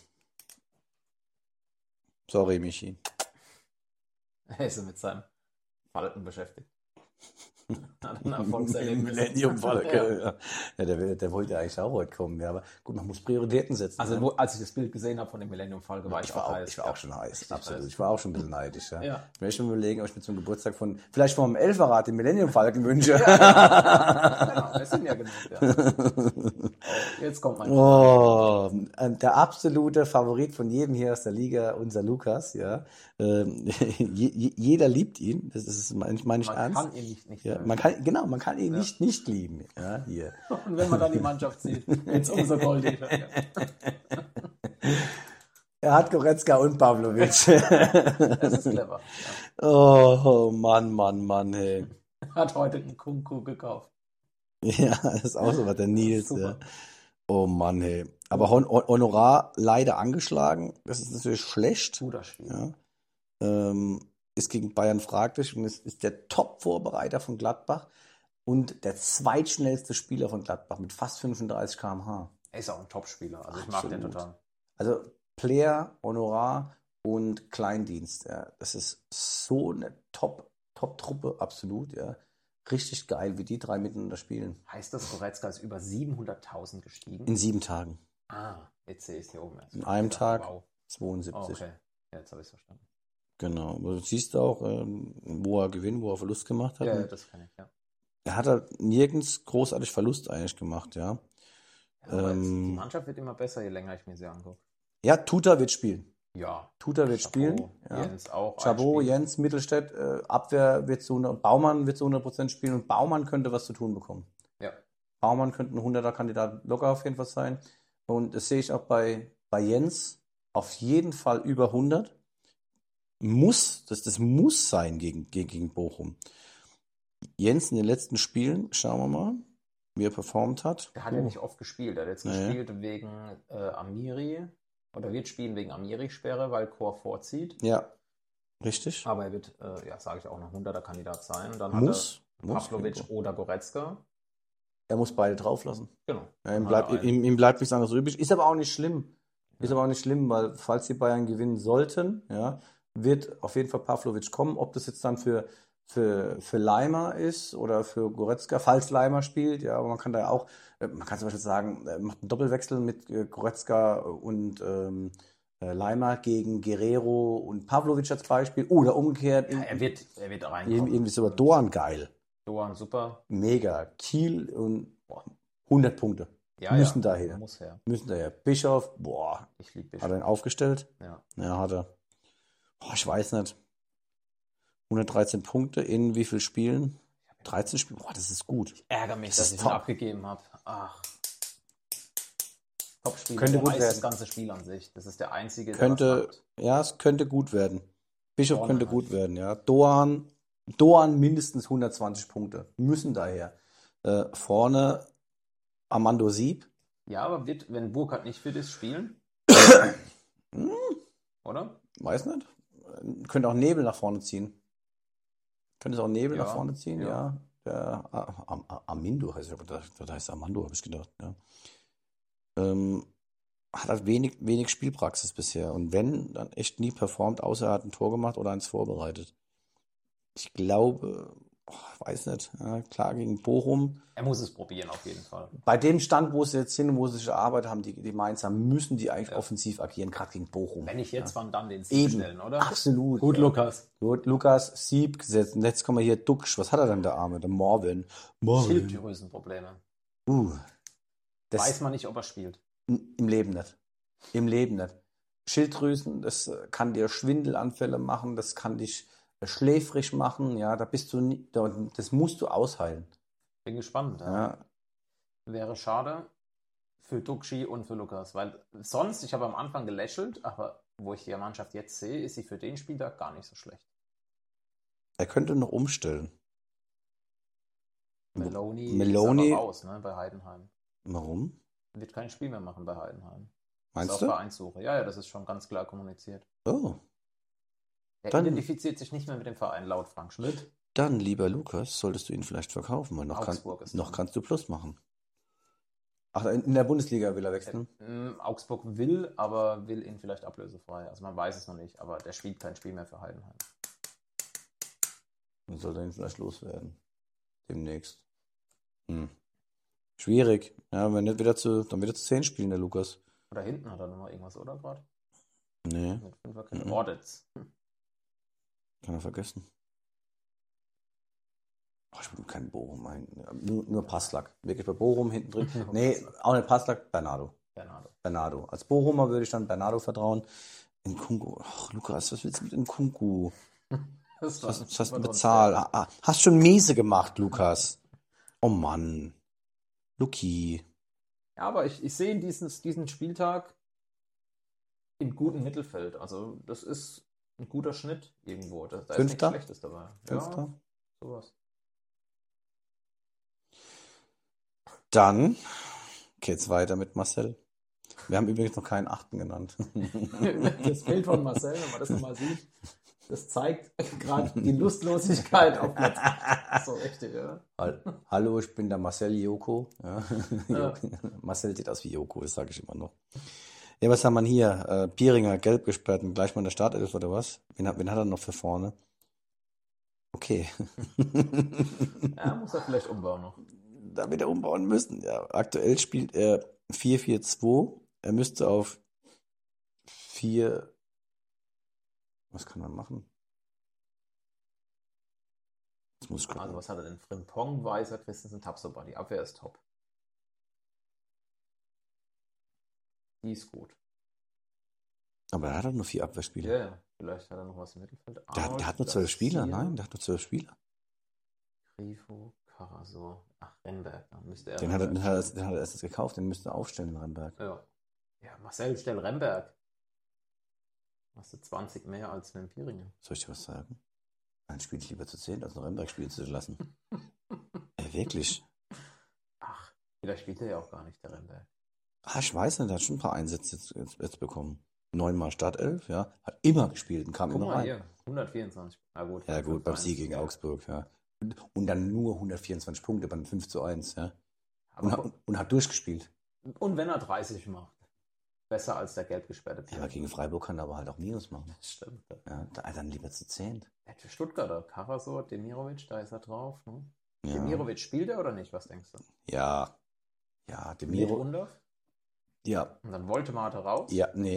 Sorry, Michi. Er ist mit seinem Falken beschäftigt. Hat ein Erfolgserlebnis. Millennium-Fall. Ja. Ja. Ja, der, der wollte eigentlich auch heute kommen. Ja, aber gut, man muss Prioritäten setzen. Also, ne? wo, als ich das Bild gesehen habe von dem Millennium-Falke, war ich, ich, war auch auch, heiß. ich war auch schon heiß, Richtig absolut. heiß. Ich war auch schon ein bisschen neidisch. Ja. Ja. Ich möchte schon überlegen, ob ich mir zum Geburtstag von, vielleicht vom Elferrad den Millennium-Falken wünsche. Genau, wir sind ja genug. Ja. Oh, jetzt kommt mein. Oh, ähm, der absolute Favorit von jedem hier aus der Liga, unser Lukas, ja. Ähm, je, je- jeder liebt ihn, das ist, meine ich, meine ich Man ernst. kann ihn nicht, nicht Ja, mögen. man kann, genau, man kann ihn Ja. nicht nicht lieben, ja, hier. Und wenn man dann die Mannschaft sieht, jetzt umso goldiger. Ja. Er hat Goretzka und Pavlovic. Das ist clever. Oh, Mann, Mann, Mann, hey. Ja. Hat heute einen Kunku gekauft. Ja, das ist auch so was, der Nils, ja. Super. Oh Mann, hey. Aber Hon Hon- Honorar leider angeschlagen, das ist natürlich schlecht. Guter Spiel. Ja. Ähm, ist gegen Bayern fraglich und ist, ist der Top-Vorbereiter von Gladbach und der zweitschnellste Spieler von Gladbach mit fast fünfunddreißig Kilometer pro Stunde. Er ist auch ein Topspieler. Also ich mag den Absolut. total. Also Player, Honorar und Kleindienst. Ja. Das ist so eine Top, Top-Truppe, absolut. Ja. Richtig geil, wie die drei miteinander spielen. Heißt das, Goretzka ist über siebenhunderttausend gestiegen? In sieben Tagen. Ah, jetzt sehe ich es hier oben. In einem Tag Wow. Oh, zweiundsiebzig. okay, ja, jetzt habe ich es verstanden. Genau. Aber du siehst auch, ähm, wo er Gewinn, wo er Verlust gemacht hat. Ja, ja, das kann ich, ja. Er hat halt nirgends großartig Verlust eigentlich gemacht, ja. Ja, aber jetzt, Ähm, die Mannschaft wird immer besser, je länger ich mir sie angucke. Ja, Tuta wird spielen. Ja. Tuta wird Chabot, spielen. Ja. Jens auch. ein Chabot, Spiel. Jens, Mittelstädt, äh, Abwehr wird zu hundert, Baumann wird zu hundert Prozent spielen und Baumann könnte was zu tun bekommen. Ja. Baumann könnte ein hunderter-Kandidat locker auf jeden Fall sein. Und das sehe ich auch bei, bei Jens auf jeden Fall über hundert. Muss, das, das muss sein gegen, gegen, gegen Bochum. Jens in den letzten Spielen, schauen wir mal, wie er performt hat. Der hat ja nicht oft gespielt. Er hat jetzt Nee. gespielt wegen äh, Amiri. Oder wird spielen wegen Amiri-Sperre, weil Chor vorzieht. Ja, richtig. Aber er wird, äh, ja, sage ich auch, noch hunderter-Kandidat sein. Dann Muss. hat er muss Pavlovic oder Goretzka. Er muss beide drauflassen. Genau. Ja, ihm, Dann bleibt, hat er einen. ihm, ihm bleibt nichts anderes übrig. Ist aber auch nicht schlimm. Ist Ja. aber auch nicht schlimm, weil falls die Bayern gewinnen sollten, ja, wird auf jeden Fall Pavlovic kommen. Ob das jetzt dann für, für, für Leimer ist oder für Goretzka, falls Leimer spielt, ja, aber man kann da ja auch, äh, man kann zum Beispiel sagen, äh, macht einen Doppelwechsel mit äh, Goretzka und ähm, äh, Leimer gegen Guerrero und Pavlovic als Beispiel. Oder umgekehrt. Ja, er wird, er wird irgendwie, reinkommen. irgendwie so Doan geil. Doan super. Mega. Kiel und boah, hundert Punkte. Ja, Müssen ja, daher. muss her. Müssen daher. Bischof, boah. Ich liebe Hat er ihn Bischof. aufgestellt? Ja. Ja, hat er. Boah, ich weiß nicht. hundertdreizehn Punkte in wie viel Spielen? dreizehn Spiele? Boah, das ist gut. Ich ärgere mich, Das dass ist ich ihn top. abgegeben habe. Ach. Top-Spiel. Könnte Der gut weiß werden. das ganze Spiel an sich. Das ist der einzige, der Könnte, was macht. ja, es könnte gut werden. Bischof Vorne könnte halt. gut werden, ja. Doan, Doan mindestens hundertzwanzig Punkte. Müssen daher. Äh, vorne Armando Sieb. Ja, aber wird, wenn Burkhardt nicht fit ist, spielen? Hm, Oder? weiß nicht. Könnte auch Nebel nach vorne ziehen. Könnte es auch Nebel Ja, nach vorne ziehen, ja. ja. Der A- Am- Am- Amindo heißt er, das das heißt Armando, habe ich gedacht, ja. Ähm, hat halt wenig, wenig Spielpraxis bisher. Und wenn, dann echt nie performt, außer er hat ein Tor gemacht oder eins vorbereitet. Ich glaube, oh, weiß nicht, ja, klar gegen Bochum. Er muss es probieren, auf jeden Fall. Bei dem Stand, wo sie jetzt sind, wo sie sich erarbeitet haben, die, die Mainzer, müssen die eigentlich Ja. offensiv agieren, gerade gegen Bochum. Wenn ich jetzt, wann dann den Sieg Eben, stellen, oder? absolut. Gut, ja. Lukas. Gut, Lukas, Sieb gesetzt. Und jetzt kommen wir hier, Duxch. Was hat er denn, der Arme? Der Marvin. Marvin. Schilddrüsenprobleme. Uh, das Weiß man nicht, ob er spielt. im Leben nicht. Im Leben nicht. Schilddrüsen, das äh, kann dir Schwindelanfälle machen, das kann dich äh, schläfrig machen, ja, da bist du nie, da, das musst du ausheilen. Bin gespannt. Ja. Ja. Wäre schade für Duxchi und für Lukas, weil sonst, ich habe am Anfang gelächelt, aber wo ich die Mannschaft jetzt sehe, ist sie für den Spieltag gar nicht so schlecht. Er könnte noch umstellen. Meloni, Meloni- ist aber raus, ne, bei Heidenheim. Warum? Wird kein Spiel mehr machen bei Heidenheim. Meinst ist auf du? Vereinssuche. Ja, ja, das ist schon ganz klar kommuniziert. Oh, Er Dann- identifiziert sich nicht mehr mit dem Verein, laut Frank Schmidt. dann, lieber Lukas, solltest du ihn vielleicht verkaufen, weil noch, kann, Augsburg ist noch dran. kannst du Plus machen. Ach, in in der Bundesliga will er wechseln? Ähm, Augsburg will, aber will ihn vielleicht ablösefrei. Also man weiß es noch nicht, aber der spielt kein Spiel mehr für Heidenheim. Dann soll er ihn vielleicht loswerden. Demnächst. Hm. Schwierig. Ja, wenn nicht wieder zu, dann wieder zu zehn spielen, der Lukas. Oder hinten hat er noch mal irgendwas, oder gerade? Nee, Mit Fünferkette. Mhm. Ordetz. kann er vergessen. Oh, ich will keinen Bochum ein. Nur, nur Passlack. Wirklich bei Bochum hinten drin. Nur Nee, Passlack. auch nicht Passlack, Bernardo. Bernardo. Bernardo. Als Bochumer würde ich dann Bernardo vertrauen. In Kunku. Ach, Lukas, was willst du mit in Kunku? Das Was, was hast du war doch ein bezahlt? Ah, ah, hast schon miese gemacht, Lukas. Oh Mann. Luki. Ja, aber ich, ich sehe diesen, diesen Spieltag im guten Mittelfeld. Also das ist ein guter Schnitt irgendwo. Da, da ist nichts Fünfter? Schlechtes dabei. Fünfter? Ja, sowas. Dann geht's weiter mit Marcel. Wir haben übrigens noch keinen Achten genannt. Das Bild von Marcel, wenn man das nochmal sieht, das zeigt gerade die Lustlosigkeit auf Platz. So richtig, oder? Hall- Hallo, ich bin der Marcel Joko. Ja. Ja. Marcel sieht aus wie Joko, das sage ich immer noch. Ja, was haben wir hier? Äh, Pieringer, gelb gesperrt und gleich mal in der Startelf oder was? Wen hat, wen hat er noch für vorne? Okay. Ja, muss er vielleicht umbauen noch. Da wird er umbauen müssen. Ja, aktuell spielt er vier vier zwei. Er müsste auf vier. Was kann er machen? Jetzt muss ich gucken. Also was hat er denn? Frimpong, Weiser, Christensen, Tapsoba. Die Abwehr ist top. Die ist gut. Aber er hat doch nur vier Abwehrspieler. Ja, ja. Vielleicht hat er noch was im Mittelfeld. Der, hat- der Arnold, hat nur zwölf Spieler. Garcia, Nein, der hat nur zwölf Spieler. Grifo, Karasor. Ach, Renberg. Dann müsste er Den hat, er, den, Renberg hat er, stellen. den hat er erst gekauft, den müsste er aufstellen in Rheinberg. Ja. Ja, Marcel, stell Remberg. Hast du zwanzig mehr als mit dem Pieringer. Soll ich dir was sagen? Dann spiele ich lieber zu zehn, als noch Rheinberg spielen zu lassen. Ey, wirklich? Ach, vielleicht spielt er ja auch gar nicht, der Remberg. Ah, ich weiß nicht, der hat schon ein paar Einsätze jetzt, jetzt, jetzt bekommen. Neunmal Startelf, ja. Hat immer gespielt und kam Guck immer mal rein. hier, hundertvierundzwanzig. Na gut, Ja, gut, beim fünf Sieg eins, gegen ja. Augsburg, ja. Und, und dann nur hundertvierundzwanzig Punkte beim fünf zu eins, ja. Und, Aber, hat- und hat durchgespielt. und wenn er dreißig macht, besser als der gelb gesperrte Ja, aber gegen Freiburg kann er aber halt auch Minus machen. Das stimmt. Ja, da- dann lieber zu zehn. Der für Stuttgarter, Karasor, Demirovic, da ist er drauf. Ne? Ja, Demirovic spielt er oder nicht? Was denkst du? ja, ja, Mit Demiro, Undorf? ja, Und dann Woltemate raus? ja, nee,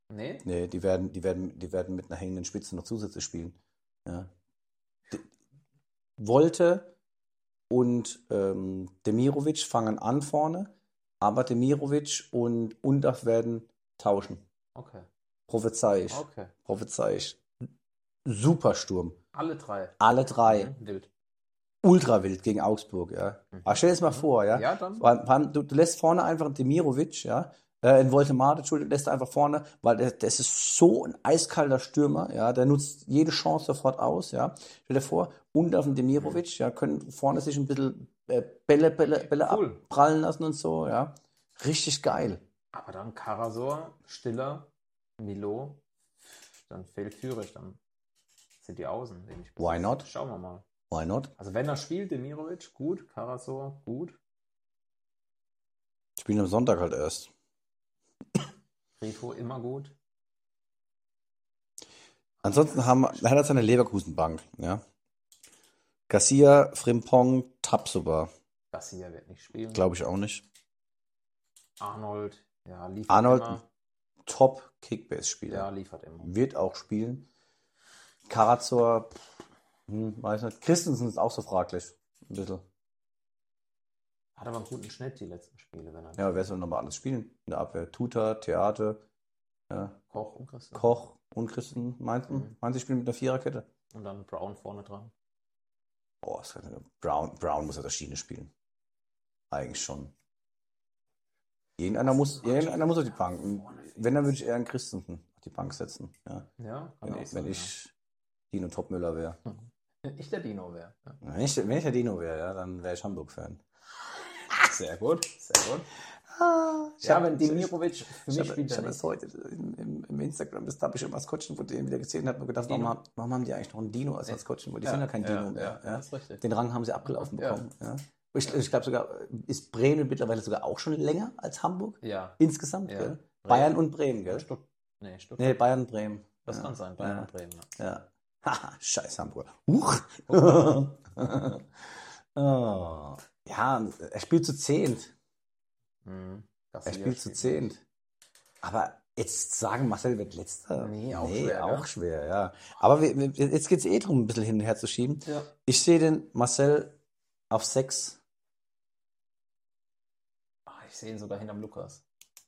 Nee? Nee, die werden, die werden, die werden mit einer hängenden Spitze noch zusätzlich spielen. Ja. D- Wolte und ähm, Demirovic fangen an vorne, aber Demirovic und Undaf werden tauschen. Okay. Prophezei ich. Okay. Prophezei ich. Supersturm. Alle drei. Alle drei. Mhm. Wild. Ultra wild gegen Augsburg, ja. Mhm. Aber stell dir das mal Mhm. vor, ja. Ja, dann. Vor allem, Du, du lässt vorne einfach einen Demirovic, ja. Äh, in Woltemade, Entschuldigung, lässt er einfach vorne, weil der, das ist so ein eiskalter Stürmer, ja. Der nutzt jede Chance sofort aus, ja. Stell dir vor, und auf den Demirovic, ja, können vorne sich ein bisschen äh, Bälle, Bälle, Bälle Cool. abprallen lassen und so, ja. Richtig geil. Aber dann Karasor, Stiller, Milo, dann fehlt Führig, dann sind die Außen. wen ich Why besitze. not? Schauen wir mal. Why not? Also wenn er spielt, Demirovic, gut. Karasor, gut. Spielen am Sonntag halt erst. Grifo, immer gut. Ansonsten haben, wir- hat er seine Leverkusenbank, ja. Garcia, Frimpong, Tapsoba. Garcia wird nicht spielen. Glaube ich auch nicht. Arnold, ja, liefert Arnold, immer. Top Kickbase-Spieler. Ja, liefert immer. Wird auch spielen. Karazor, hm, weiß nicht. Christensen ist auch so fraglich. Ein bisschen. Hat aber einen guten Schnitt, die letzten Spiele, wenn er Ja, wer soll nochmal alles spielen? In der Abwehr. Tuta, Theater, ja, Koch und Christian. Koch und Christen. Meinst du? Mhm. Meinst du, spielen mit einer Viererkette? Und dann Brown vorne dran. Oh, das kann- Brown, Brown muss auf der Schiene spielen. Eigentlich schon. Irgendeiner muss, irgendeiner muss auf die Bank. Wenn, dann würde ich eher einen Christensen auf die Bank setzen. Ja. Ja, kann Wenn, auch ich, sein, wenn ich Dino Topmüller wäre. ja. Wenn ich der Dino wäre. Ja. Wenn ich, wenn ich der Dino wäre, ja, dann wäre ich Hamburg-Fan. Sehr gut, sehr gut. Ich Ja, hab- wenn Demirovic für Ich mich habe spielt ich er hab nicht. das heute im, im, im Instagram, das habe ich immer Maskottchen von denen wieder gesehen und habe mir gedacht, warum, Dino? haben- warum haben die eigentlich noch einen Dino als Maskottchen? Weil die Ja, sind ja kein Dino ja, mehr. ja, Ja. das ist richtig. Den Rang haben sie abgelaufen Ja. bekommen. Ja. Ich, ich glaube sogar, ist Bremen mittlerweile sogar auch schon länger als Hamburg? Ja. Insgesamt, Ja. gell? Bremen. Bayern und Bremen, gell? Stutt nee, Stuttgart. Nee, Bayern und Bremen. Das ja. kann sein, Bayern Ja. und Bremen. Ja. Ja. Haha, scheiß Hamburg. Huch. Oh. Ja, er spielt zu zehnt. Mhm. Er Garcia spielt zu zehnt. Aber jetzt sagen, Marcel wird letzter. Nee, auch schwer, auch gell? schwer, ja. Aber wir, wir, jetzt geht es eh darum, ein bisschen hin und her zu schieben. Ja. Ich sehe den Marcel auf sechs. Ah, ich sehe ihn sogar hinterm Lukas.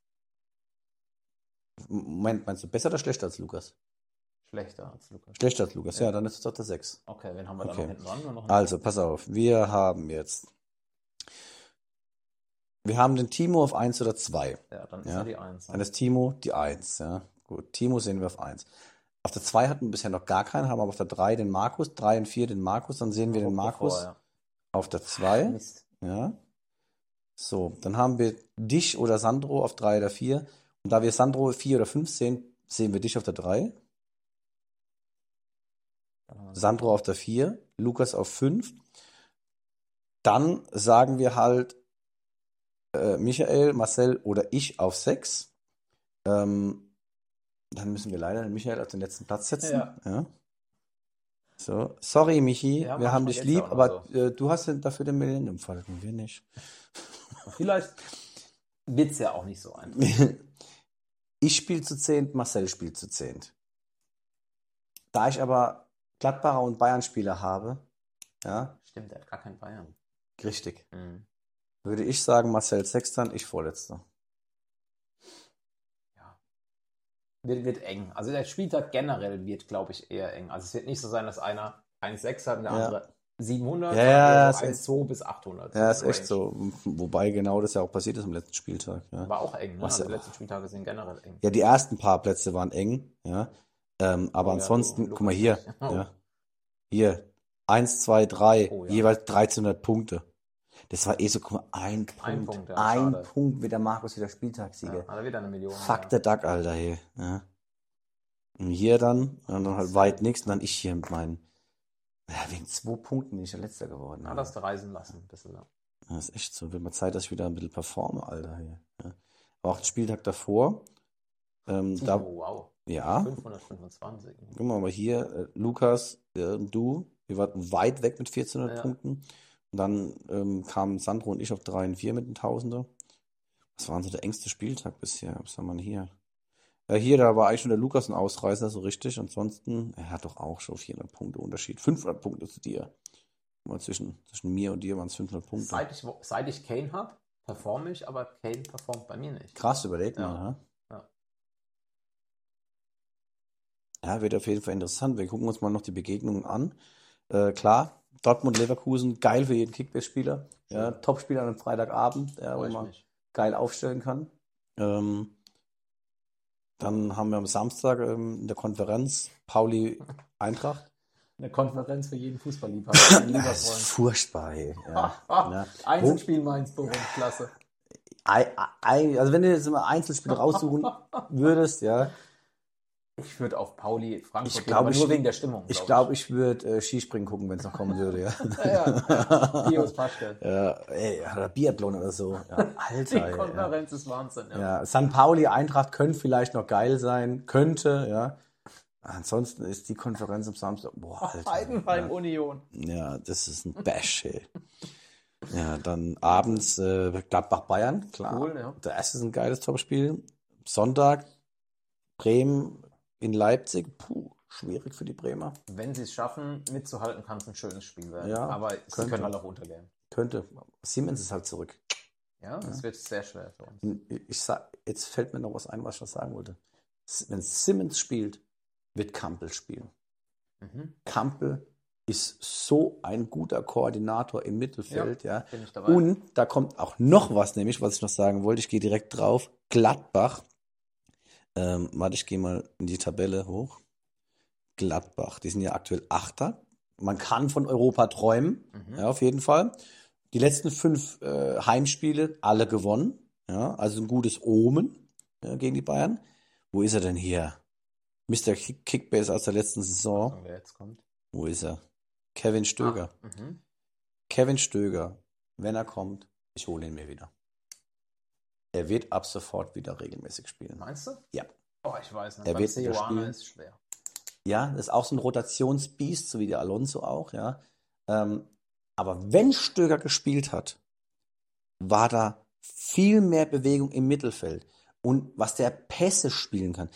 Moment, meinst du besser oder schlechter als Lukas? Schlechter als Lukas. Schlechter als Lukas, ja, Ja. dann ist es doch der sechs. Okay, wen haben wir da Okay. noch hinten dran? Nur noch einen- Also, pass auf, wir haben jetzt. Wir haben den Timo auf eins oder zwei. Ja, dann ist Ja. er die eins. Dann ist Timo die eins, ja. Gut, Timo sehen wir auf eins. Auf der zwei hatten wir bisher noch gar keinen, haben aber auf der drei den Markus, drei und vier den Markus, dann sehen wir den Markus Davor, auf der ja. zwei. Mist. Ja. So, dann haben wir dich oder Sandro auf drei oder vier. Und da wir Sandro vier oder fünf sehen, sehen wir dich auf der drei. Dann haben wir- Sandro auf der vier, Lukas auf fünf. Dann sagen wir halt äh, Michael, Marcel oder ich auf sechs. Ähm, dann müssen wir leider den Michael auf den letzten Platz setzen. Ja. Ja. So, sorry Michi, Ja, wir haben manchmal dich geht's lieb, auch noch aber äh, du hast den- dafür den Millennium Falcon, wir nicht. Vielleicht wird es ja auch nicht so einfach. Ich spiele zu zehnt, Marcel spielt zu zehnt. Da ich aber Gladbacher und Bayern-Spieler habe, ja, Stimmt, er hat gar keinen Bayern. richtig, Mhm. würde ich sagen, Marcel Sechster, ich Vorletzter. Ja. Wird, wird eng. Also der Spieltag generell wird, glaube ich, eher eng. Also es wird nicht so sein, dass einer eins Komma sechs hat und der Ja. andere siebenhundert. Ja, ja, sondern ist so echt- eins Komma zwei bis achthundert. Ja, ist Range. echt so. Wobei genau das ja auch passiert ist am letzten Spieltag. Ja, War auch eng, ne? Was Also ja- die letzten Spieltage sind generell eng. ja die ersten paar Plätze waren eng, ja. Ähm, aber Oh ja, ansonsten, du- guck mal hier, Lukas. Oh. ja. Hier, eins, zwei, drei, Oh ja. jeweils dreizehnhundert Punkte. Das war eh so, guck mal, ein Punkt. Ein Punkt, ja, ein schade. Punkt mit der Markus wieder Spieltagssieger. Ja, hat er wieder eine Million. Fuck ja. the duck, Alter, hier. Ja. Und hier dann, und dann halt weit nichts, und dann ich hier mit meinen, ja, wegen zwei Punkten bin ich der Letzter geworden. Ja, Alter. das reisen lassen. Ein bisschen, ja. Das ist echt so. Wird mal Zeit, dass ich wieder ein bisschen performe, Alter, hier. Ja. Aber auch den Spieltag davor, ähm, da, Oh, wow. ja, fünfhundertfünfundzwanzig. guck mal, aber hier, äh, Lukas, äh, und du, wir waren weit weg mit vierzehnhundert Ja. Punkten. Und dann ähm, kamen Sandro und ich auf drei und vier mit den Tausender. Was war so der engste Spieltag bisher? Was haben wir denn hier? Ja, hier, da war eigentlich schon der Lukas ein Ausreißer, so richtig. Ansonsten, er hat doch auch schon vierhundert Punkte Unterschied. fünfhundert Punkte zu dir. Mal zwischen, zwischen mir und dir waren es fünfhundert Punkte. Seit ich, seit ich Kane habe, performe ich, aber Kane performt bei mir nicht. Krass, überleg mal. Ja. Ja. Ja. Ja, wird auf jeden Fall interessant. Wir gucken uns mal noch die Begegnungen an. Äh, klar, Dortmund-Leverkusen, geil für jeden Kickbase-Spieler. Ja, Top-Spieler an einem Freitagabend, ja, wo Freue ich man mich. geil aufstellen kann. Ähm, dann haben wir am Samstag ähm, in der Konferenz Pauli-Eintracht. Eine Konferenz für jeden Fußballliebhaber. Mein lieber Das ist Freund. furchtbar, ey. Ja. Ja. Einzelspiel Mainz, Bochum, klasse. Ei- ei- Also wenn du jetzt immer Einzelspiele raussuchen würdest, ja, Ich würde auf Pauli Frankfurt ich gehen, glaube, aber ich, nur wegen der Stimmung. ich glaube, ich würde äh, Skispringen gucken, wenn es noch kommen würde, ja. Ja, ja. Pius Paschke. Ja, ey, oder Biathlon oder so. Ja, Alter, Die ey, ja. Konferenz ist Wahnsinn. Ja. Ja, Sankt Pauli, Eintracht könnte vielleicht noch geil sein, könnte, ja. Ansonsten ist die Konferenz am Samstag, boah, Alter. Heidenheim Ja, Union. ja, das ist ein Bash, ey. Ja, dann abends äh, Gladbach-Bayern, klar. Cool, ja. Das ist ein geiles Topspiel. Sonntag Bremen in Leipzig, puh, schwierig für die Bremer. Wenn sie es schaffen, mitzuhalten, kann es ein schönes Spiel werden. Ja, aber sie könnte. können halt auch untergehen. Könnte. Siemens ist halt zurück. Ja, das wird sehr schwer für uns. Und Ich sag, jetzt fällt mir noch was ein, was ich noch sagen wollte. Wenn Simmons spielt, wird Campbell spielen. Mhm. Campbell ist so ein guter Koordinator im Mittelfeld, ja. Bin ich dabei. Und da kommt auch noch was, nämlich, was ich noch sagen wollte. Ich gehe direkt drauf. Gladbach. Ähm, warte, ich gehe mal in die Tabelle hoch. Gladbach, die sind ja aktuell Achter. Man kann von Europa träumen, Mhm. ja, auf jeden Fall. Die letzten fünf äh, Heimspiele, alle gewonnen. Ja, also ein gutes Omen ja, gegen die Bayern. Wo ist er denn hier? Mister Kick Kickbase aus der letzten Saison. Und wer jetzt kommt. Wo ist er? Kevin Stöger. Ah, mhm. Kevin Stöger, wenn er kommt, ich hole ihn mir wieder. Er wird ab sofort wieder regelmäßig spielen. Meinst du? Ja. Oh, ich weiß nicht. Er Beim wird wieder Ceoane spielen. ist schwer. Ja, das ist auch so ein Rotationsbiest, so wie der Alonso auch, ja. Ähm, aber wenn Stöger gespielt hat, war da viel mehr Bewegung im Mittelfeld. Und was der Pässe spielen kann.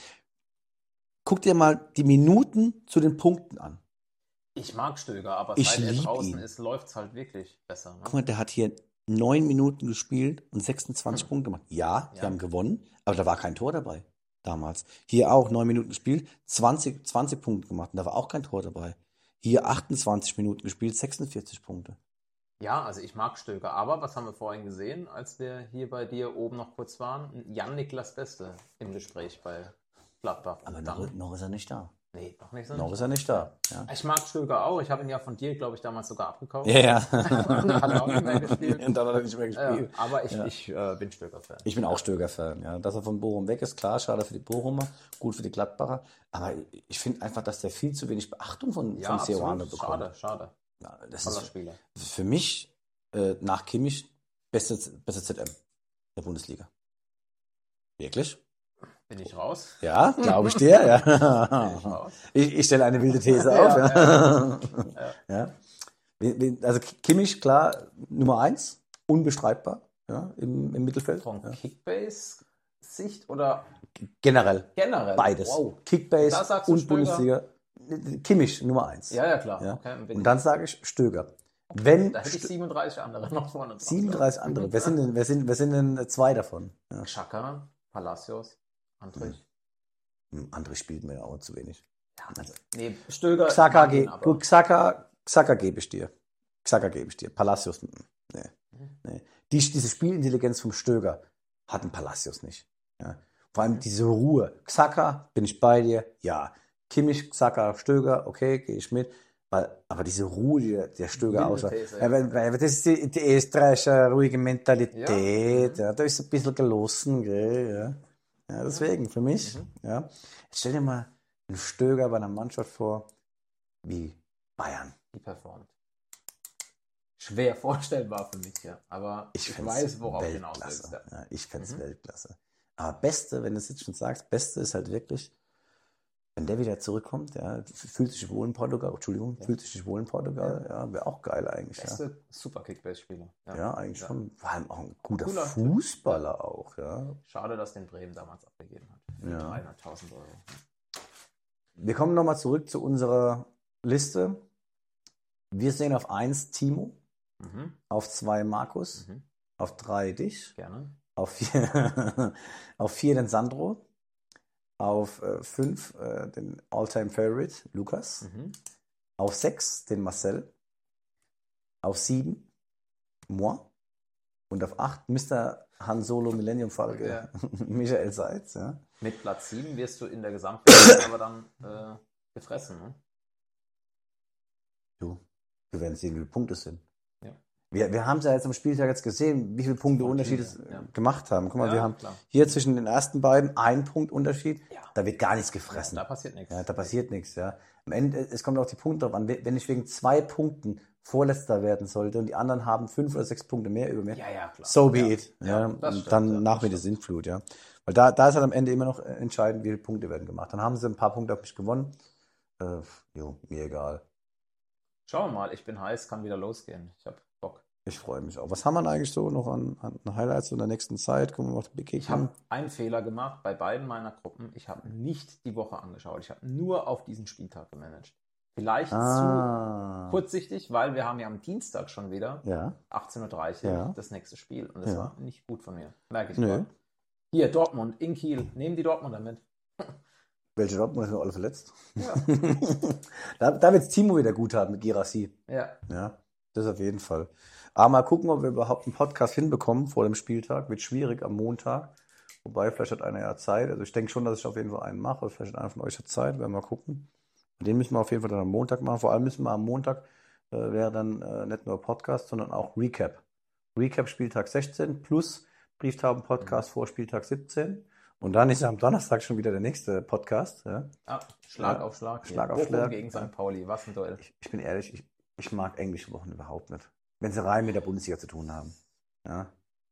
Guck dir mal die Minuten zu den Punkten an. Ich mag Stöger, aber Ich seit er lieb draußen ihn. ist, läuft es halt wirklich besser. Ne? Guck mal, der hat hier neun Minuten gespielt und sechsundzwanzig Hm. Punkte gemacht. Ja, die Ja. haben gewonnen, aber da war kein Tor dabei damals. Hier auch neun Minuten gespielt, zwanzig, zwanzig Punkte gemacht und da war auch kein Tor dabei. Hier achtundzwanzig Minuten gespielt, sechsundvierzig Punkte. Ja, also ich mag Stöger, aber was haben wir vorhin gesehen, als wir hier bei dir oben noch kurz waren? Jan-Niklas Beste im Gespräch bei Gladbach. Aber Und noch, dann, noch ist er nicht da. nee, noch nicht so. Noch ist er nicht da. Ja, Ich mag Stöger auch. Ich habe ihn ja von dir, glaube ich, damals sogar abgekauft. ja. ja. Und dann hat er auch nicht mehr gespielt. Und dann hat er nicht mehr Ja, gespielt. aber ich, Ja. ich äh, bin Stöger-Fan. Ich bin auch Stöger-Fan, ja. Dass er von Bochum weg ist, klar, schade für die Bochumer, gut für die Gladbacher. Aber ich finde einfach, dass der viel zu wenig Beachtung von, Ja, von Ceoane absolut. bekommt. Schade, schade. Ja, das Toller ist Spieler. für mich äh, nach Kimmich beste, beste Z M der Bundesliga. Wirklich? Bin ich raus? Ja, glaube ich dir. Bin ich Ja. raus? Ich, ich stelle eine wilde These Ja, auf. Ja. Ja. Ja. Wen- wen- Also Kimmich, klar, Nummer eins, unbestreitbar ja, im, im Mittelfeld. Von Ja. Kickbase-Sicht oder Generell, generell? beides. Wow. Da Kickbase sagst du und Stöger? Bundesliga. Kimmich, Nummer eins. Ja, ja, klar. Ja. Okay, bin Und ich- dann sage ich Stöger. Wenn da hätte ich Stö- siebenunddreißig andere noch vorne dran. siebenunddreißig andere, wer sind denn, wer sind, wer sind denn zwei davon? Ja. Xhaka, Palacios, Andrich. Hm, André spielt mir auch zu wenig. Also, Nee, Stöger. Xhaka, mag ihn ge aber. gut, Xhaka, Xhaka gebe ich dir. Xhaka gebe ich dir. Palacios, mm, nee, nee. Die, diese Spielintelligenz vom Stöger hat ein Palacios nicht. Ja. Vor allem diese Ruhe. Xhaka, bin ich bei dir? Ja. Kimmich, Xhaka, Stöger, okay, gehe ich mit. Weil, aber diese Ruhe, die der, der Stöger Wilde ausschaut, These, ja, ja. weil, weil das ist die, die österreichische ruhige Mentalität, Ja. ja, da ist ein bisschen gelassen, gell, ja. Ja, deswegen, für mich, Mhm. ja. Jetzt stell dir mal einen Stöger bei einer Mannschaft vor, wie Bayern. Die performt. Schwer vorstellbar für mich, ja. Aber Ich, ich, fänd's weiß, worauf du hinaus willst. Weltklasse. Ja. Ja, ich fände es Mhm. Weltklasse. Aber Beste, wenn du es jetzt schon sagst, Beste ist halt wirklich, wenn der wieder zurückkommt, ja, fühlt sich wohl in Portugal, Entschuldigung, fühlt sich wohl in Portugal, ja, wäre auch geil eigentlich. Ja, Beste super Kickbase-Spieler. ja eigentlich Ja. schon. Vor allem auch ein guter Cooler Typ. Fußballer auch, ja. Schade, dass den Bremen damals abgegeben hat. für Ja. dreihunderttausend Euro. Wir kommen nochmal zurück zu unserer Liste. Wir sehen auf eins Timo, Mhm. auf zwei Markus, Mhm. auf drei dich, Gerne. auf vier, auf vier den Sandro, auf äh, fünf äh, den All-Time-Favorite Lukas, Mhm. auf sechs den Marcel, auf sieben moi und auf acht Mister Han Solo Millennium Falke Ja. Michael Seitz. Ja. Mit Platz sieben wirst du in der Gesamtwertung aber dann äh, gefressen. Ne? Du, wir werden sehen, wie viele Punkte es sind. Ja. Wir, wir haben es ja jetzt am Spieltag jetzt gesehen, wie viele Punkte Voll Unterschied viel, es ja. gemacht haben. Guck mal, Ja, wir haben klar. hier zwischen den ersten beiden einen Punkt Unterschied. Ja. Da wird gar nichts Ja, gefressen. da passiert nichts. Ja, da passiert nichts. Ja. Am Ende, es kommt auch die Punkte drauf an. Wenn ich wegen zwei Punkten Vorletzter werden sollte und die anderen haben fünf oder sechs Punkte mehr über mir, Ja, ja, klar. so be Ja. it. Ja. Ja, das und stimmt, dann ja, nach das mir die stimmt. Sintflut. Ja. Weil da, da ist halt am Ende immer noch entscheidend, wie viele Punkte werden gemacht. Dann haben sie ein paar Punkte auf mich gewonnen. Äh, jo, mir egal. Schauen wir mal, ich bin heiß, kann wieder losgehen. Ich habe Bock. Ich freue mich auch. Was haben wir denn eigentlich so noch an, an Highlights in der nächsten Zeit? Gucken wir mal auf die Big Ich habe einen Fehler gemacht bei beiden meiner Gruppen. Ich habe nicht die Woche angeschaut. Ich habe nur auf diesen Spieltag gemanagt. Vielleicht Ah. zu kurzsichtig, weil wir haben ja am Dienstag schon wieder Ja. achtzehn Uhr dreißig Ja. das nächste Spiel. Und das Ja. war nicht gut von mir. Merke ich Nö. gerade. Hier, Dortmund in Kiel. Nehmen die Dortmunder mit. Welche Dortmund sind alle verletzt? Ja. da da wird es Timo wieder gut haben mit Girassi. Ja. Ja, das auf jeden Fall. Aber mal gucken, ob wir überhaupt einen Podcast hinbekommen vor dem Spieltag. Wird schwierig am Montag. Wobei, vielleicht hat einer ja Zeit. Also ich denke schon, dass ich auf jeden Fall einen mache. Vielleicht hat einer von euch hat Zeit. Werden wir mal gucken. Den müssen wir auf jeden Fall dann am Montag machen. Vor allem müssen wir am Montag, äh, wäre dann äh, nicht nur Podcast, sondern auch Recap. Recap Spieltag sechzehn plus Brieftauben-Podcast vor Spieltag siebzehn. Und dann ist ja am Donnerstag schon wieder der nächste Podcast. Ja. Ah, Schlag Ja. auf Schlag. Schlag hier. auf Bochum Schlag. gegen Ja. Sankt Pauli. Was ein Duell. Ich, ich bin ehrlich, ich, ich mag englische Wochen überhaupt nicht. Wenn sie rein mit der Bundesliga zu tun haben. Ja.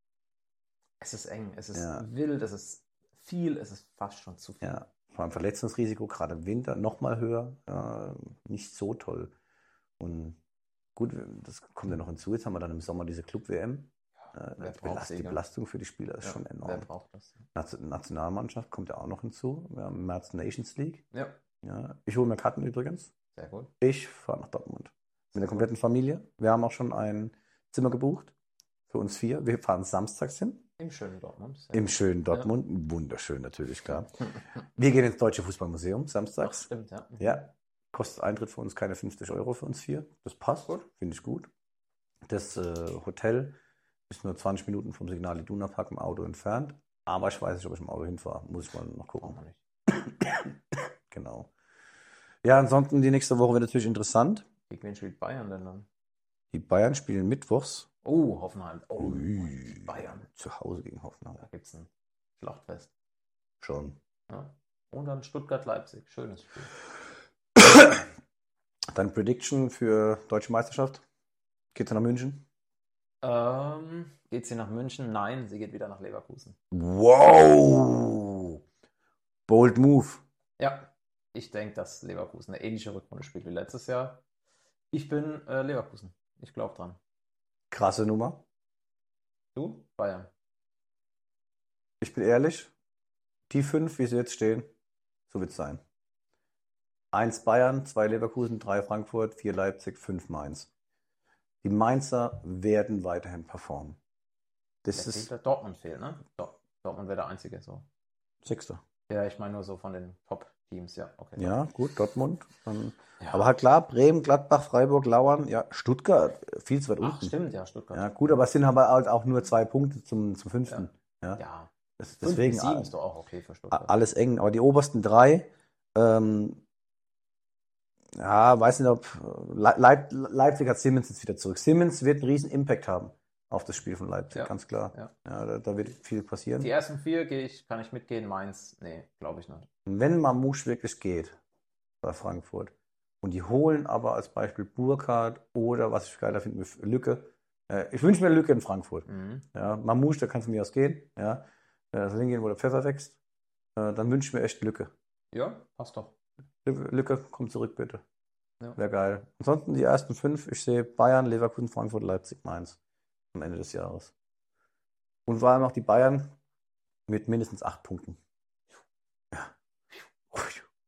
Es ist eng, es ist Ja. wild, es ist viel, es ist fast schon zu viel. Ja. Vor allem Verletzungsrisiko, gerade im Winter, nochmal höher. Ja, nicht so toll. Und gut, das kommt ja noch hinzu. Jetzt haben wir dann im Sommer diese Club-W M. wer Äh, die, braucht Belast sie, die gell? Belastung für die Spieler ist Ja, schon Wer enorm. braucht das? Nation- Nationalmannschaft kommt ja auch noch hinzu. Wir haben im März Nations League. Ja, Ja. Ich hole mir Karten übrigens. sehr gut. Ich fahre nach Dortmund. Mit der kompletten Familie. Wir haben auch schon ein Zimmer gebucht. Für uns vier. Wir fahren samstags hin. Im schönen Dortmund. Sehr Im gut. schönen Dortmund. Wunderschön natürlich, klar. Wir gehen ins Deutsche Fußballmuseum Ach, samstags. stimmt, ja. Ja. Kostet Eintritt für uns keine fünfzig Euro für uns vier. Das passt. Finde ich gut. Das äh, Hotel ist nur zwanzig Minuten vom Signal Iduna Park im Auto entfernt. Aber ich weiß nicht, ob ich im Auto hinfahre. Muss ich mal noch gucken. Brauchen wir nicht. Genau. Ja, ansonsten die nächste Woche wird natürlich interessant. Gegen wen spielt Bayern denn dann? Die Bayern spielen mittwochs. Oh, Hoffenheim. Oh, Ui. Bayern. Zu Hause gegen Hoffenheim. Da gibt es ein Schlachtfest. Schon. Ja. Und dann Stuttgart-Leipzig. Schönes Spiel. Dann Prediction für Deutsche Meisterschaft. Geht's nach München? Ähm, geht sie nach München? Nein, sie geht wieder nach Leverkusen. Wow! Bold Move. Ja, ich denke, dass Leverkusen eine ähnliche Rückrunde spielt wie letztes Jahr. Ich bin äh, Leverkusen. Ich glaube dran. Krasse Nummer. Du? Bayern. Ich bin ehrlich, die fünf, wie sie jetzt stehen, so wird's sein. Eins Bayern, zwei Leverkusen, drei Frankfurt, vier Leipzig, fünf Mainz. Die Mainzer werden weiterhin performen. Das Der ist fehlt, Dortmund fehlt, ne? Dort, Dortmund wäre der Einzige so. Sechster. Ja, ich meine nur so von den Top-Teams, ja. Okay. Ja, gut, Dortmund. Dann, Ja. aber halt klar, Bremen, Gladbach, Freiburg, Lauern, ja, Stuttgart, viel zu weit Ach, unten. stimmt, ja, Stuttgart. Ja, gut, aber es sind aber halt auch nur zwei Punkte zum, zum fünften. Ja. Ja. Das, Fünf deswegen bis sieben a- ist doch auch okay für Stuttgart. alles eng. Aber die obersten drei, ähm, ja, weiß nicht, ob Le Leip Leipzig hat Simmons jetzt wieder zurück. Simmons wird einen riesen Impact haben auf das Spiel von Leipzig, Ja. ganz klar. Ja. Ja, da, da wird viel passieren. Die ersten vier gehe ich, kann ich mitgehen. Mainz, nee, glaube ich nicht. Wenn Mamouche wirklich geht bei Frankfurt und die holen aber als Beispiel Burkhardt oder, was ich geiler finde, Lücke. Äh, ich wünsche mir Lücke in Frankfurt. Mhm. Ja, Mamouche, da kann es mir aus gehen. Ja, also hingehen, wo der Pfeffer wächst. Äh, dann wünsche ich mir echt Lücke. Ja, passt doch. Lücke, Lücke, komm zurück bitte. Ja. Wäre geil. Ansonsten die ersten fünf, ich sehe Bayern, Leverkusen, Frankfurt, Leipzig, Mainz am Ende des Jahres. Und vor allem auch die Bayern mit mindestens acht Punkten.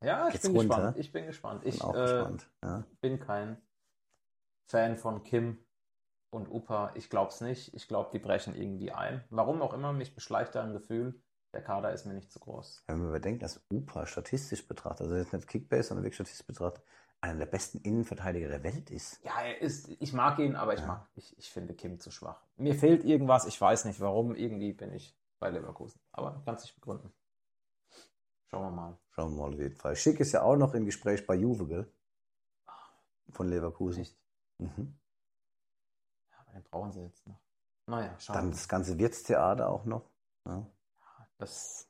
Ja, ich Geht's bin runter? gespannt. Ich bin gespannt. Ich Bin auch äh, gespannt. Ja. bin kein Fan von Kim und Upa. Ich glaube es nicht. Ich glaube, die brechen irgendwie ein. Warum auch immer, mich beschleicht da ein Gefühl, der Kader ist mir nicht zu groß. Wenn man überdenkt, dass Upa statistisch betrachtet, also jetzt nicht Kickbase, sondern wirklich statistisch betrachtet, einer der besten Innenverteidiger der Welt ist. Ja, er ist, ich mag ihn, aber ich Ja. mag, ich, ich finde Kim zu schwach. Mir fehlt irgendwas, ich weiß nicht warum. Irgendwie bin ich bei Leverkusen. Aber kann sich begründen. Schauen wir mal. Schauen wir mal auf jeden Fall. Schick ist ja auch noch im Gespräch bei Juve, gell? Von Leverkusen. Echt? Mhm. Ja, aber den brauchen sie jetzt noch. Naja, schauen Dann wir. das ganze Wirtstheater auch noch. Ja. Das,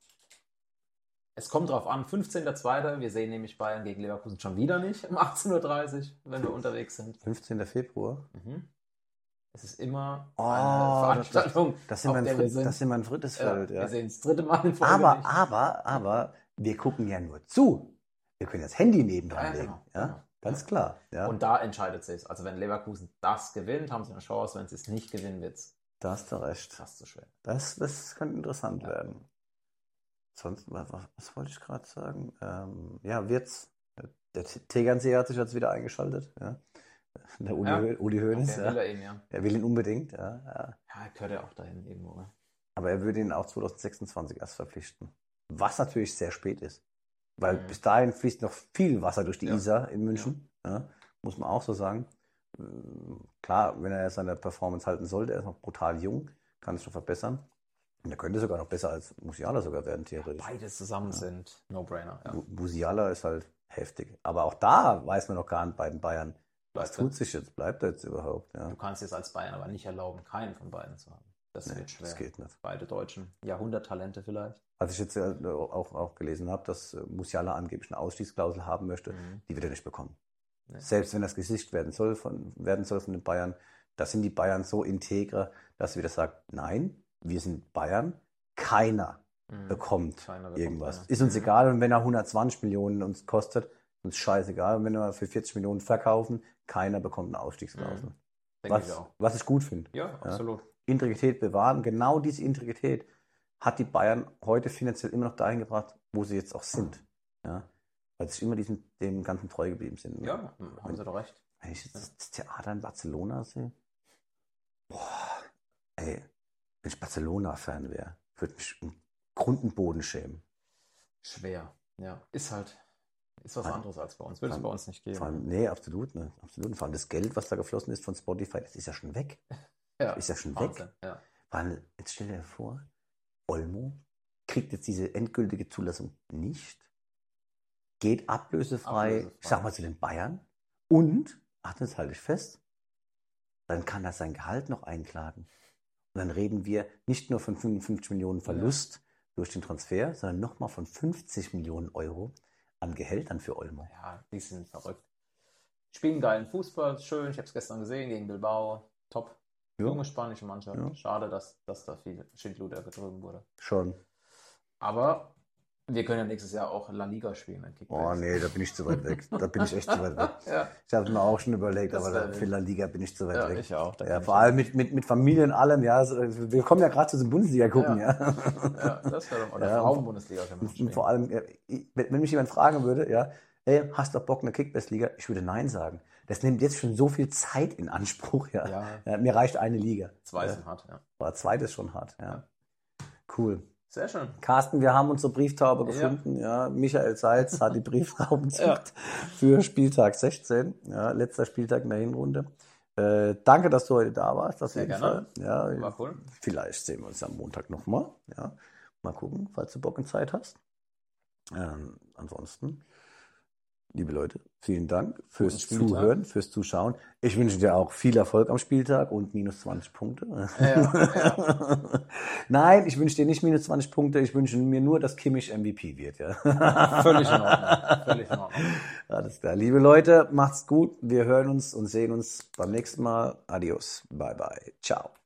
es kommt drauf an, fünfzehnter zweiter Wir sehen nämlich Bayern gegen Leverkusen schon wieder nicht um achtzehn Uhr dreißig, wenn wir unterwegs sind. fünfzehnten Februar. Mhm. Es ist immer Oh, eine Veranstaltung, Das sind auf wir in der wir Frit- sind. das sind wir in Friedrichsfeld. Ja, Ja, wir sehen das dritte Mal in Folge Aber, nicht. aber, aber, wir gucken ja nur zu. Wir können das Handy nebendran Ja, legen. genau, Ja, genau. ganz klar. Ja. Und da entscheidet sich. Also wenn Leverkusen das gewinnt, haben sie eine Chance. Wenn sie es nicht gewinnen, wird es Da hast du recht. fast zu schwer. Das, das könnte interessant Ja. werden. Sonst, was, was wollte ich gerade sagen? Ähm, ja, wird's. Der T- Tegernsee hat sich jetzt wieder eingeschaltet. Ja. Der Uli, Ja. Hö- Uli Hoeneß. Okay, Ja. will er eben, ja. Er will ihn unbedingt. Ja, ja. Ja, gehört ja auch dahin irgendwo. Ne? Aber er würde ihn auch zweitausendsechsundzwanzig erst verpflichten. Was natürlich sehr spät ist. Weil Mhm. bis dahin fließt noch viel Wasser durch die Ja. Isar in München. Ja. Muss man auch so sagen. Ähm, Klar, wenn er seine Performance halten sollte, er ist noch brutal jung, kann es noch verbessern. Und er könnte sogar noch besser als Musiala sogar werden, theoretisch. Beide zusammen sind No-Brainer. Ja. Bu- Musiala ist halt heftig. Aber auch da weiß man noch gar nicht bei den Bayern, was Bleibt tut sich jetzt, bleibt er jetzt überhaupt? Ja, Du kannst es als Bayern aber nicht erlauben, keinen von beiden zu haben. Das nee, wird schwer. das geht nicht. Beide Deutschen. Jahrhunderttalente vielleicht. Als ich jetzt äh, auch, auch gelesen habe, dass äh, Musiala angeblich eine Ausstiegsklausel haben möchte, Mhm. die wird er nicht bekommen. Nee. Selbst wenn das Gesicht werden soll von, werden soll von den Bayern, da sind die Bayern so integrer, dass sie wieder sagt, nein, wir sind Bayern, keiner Mhm. bekommt Keiner bekommt irgendwas. einer. Ist uns Mhm. egal, und wenn er hundertzwanzig Millionen uns kostet, uns scheißegal. Und wenn wir für vierzig Millionen verkaufen, keiner bekommt eine Ausstiegsklausel. Mhm. Denke ich Was, auch. was ich gut finde. Ja, absolut. Integrität bewahren. Genau diese Integrität hat die Bayern heute finanziell immer noch dahin gebracht, wo sie jetzt auch sind. Ja? Weil sie immer diesem, dem Ganzen treu geblieben sind. Ja, haben sie doch recht. Wenn ich jetzt das Theater in Barcelona sehe, boah, ey, wenn ich Barcelona-Fan wäre, würde mich im Grund und Boden schämen. Schwer. Ja, ist halt, ist was Vor allem- anderes als bei uns. Würde es vor bei allem- uns nicht geben. Vor allem, nee, absolut nicht. Absolut. Vor allem das Geld, was da geflossen ist von Spotify, das ist ja schon weg. ja, Ist ja schon Wahnsinn. weg. Ja. Weil, jetzt stell dir vor, Olmo kriegt jetzt diese endgültige Zulassung nicht, geht ablösefrei, Ablösefrei. ich sag mal, zu den Bayern und, ach, das halte ich fest, dann kann er sein Gehalt noch einklagen. Und dann reden wir nicht nur von fünfundfünfzig Millionen Verlust durch den Transfer, sondern nochmal von fünfzig Millionen Euro an Gehältern für Olmo. ja, die sind verrückt. Spielen geilen Fußball, schön. Ich habe es gestern gesehen gegen Bilbao. Top. Ja. Junge spanische Mannschaft. Ja. Schade, dass, dass da viel Schindluder getrieben wurde. Schon. Aber wir können ja nächstes Jahr auch La Liga spielen. in Kickbase. Oh nee, da bin ich zu weit weg. Da bin ich echt zu weit weg. Ja, Ich habe mir auch schon überlegt, Das aber wär da, wild. für La Liga bin ich zu weit ja weg. ich auch. Da Ja, bin vor ich allem mit, mit, mit Familie und allem, ja. Also, wir kommen ja gerade zu den Bundesliga gucken, ja. Ja, das wäre doch. Oder Ja, Frauenbundesliga können wir Und spielen. vor allem, ja, ich- wenn wenn mich jemand fragen würde, ja, ey, hast du Bock eine Kickbase-Liga? Ich würde Nein sagen. Das nimmt jetzt schon so viel Zeit in Anspruch, ja. Ja. Ja, mir reicht eine Liga. Zwei ja. sind hart, ja. Aber zweit ist schon hart, ja. Cool. Sehr schön. Carsten, wir haben unsere Brieftaube Ja. gefunden. Ja. Michael Seitz hat die Brieftauben Ja. gezückt für Spieltag sechzehn. Ja, letzter Spieltag in der Hinrunde. Äh, danke, dass du heute da warst. Auf Sehr jeden gerne. Fall. Ja, War cool. vielleicht sehen wir uns am Montag nochmal. Ja. Mal gucken, falls du Bock und Zeit hast. Ähm, ansonsten, liebe Leute, vielen Dank fürs Guten Spieltag. Zuhören, fürs Zuschauen. Ich wünsche dir auch viel Erfolg am Spieltag und minus zwanzig Punkte. Ja, Nein, ich wünsche dir nicht minus zwanzig Punkte. Ich wünsche mir nur, dass Kimmich M V P wird. Ja. Völlig in Ordnung. Völlig in Ordnung. Alles klar. Liebe Leute, macht's gut. Wir hören uns und sehen uns beim nächsten Mal. Adios. Bye, bye. Ciao.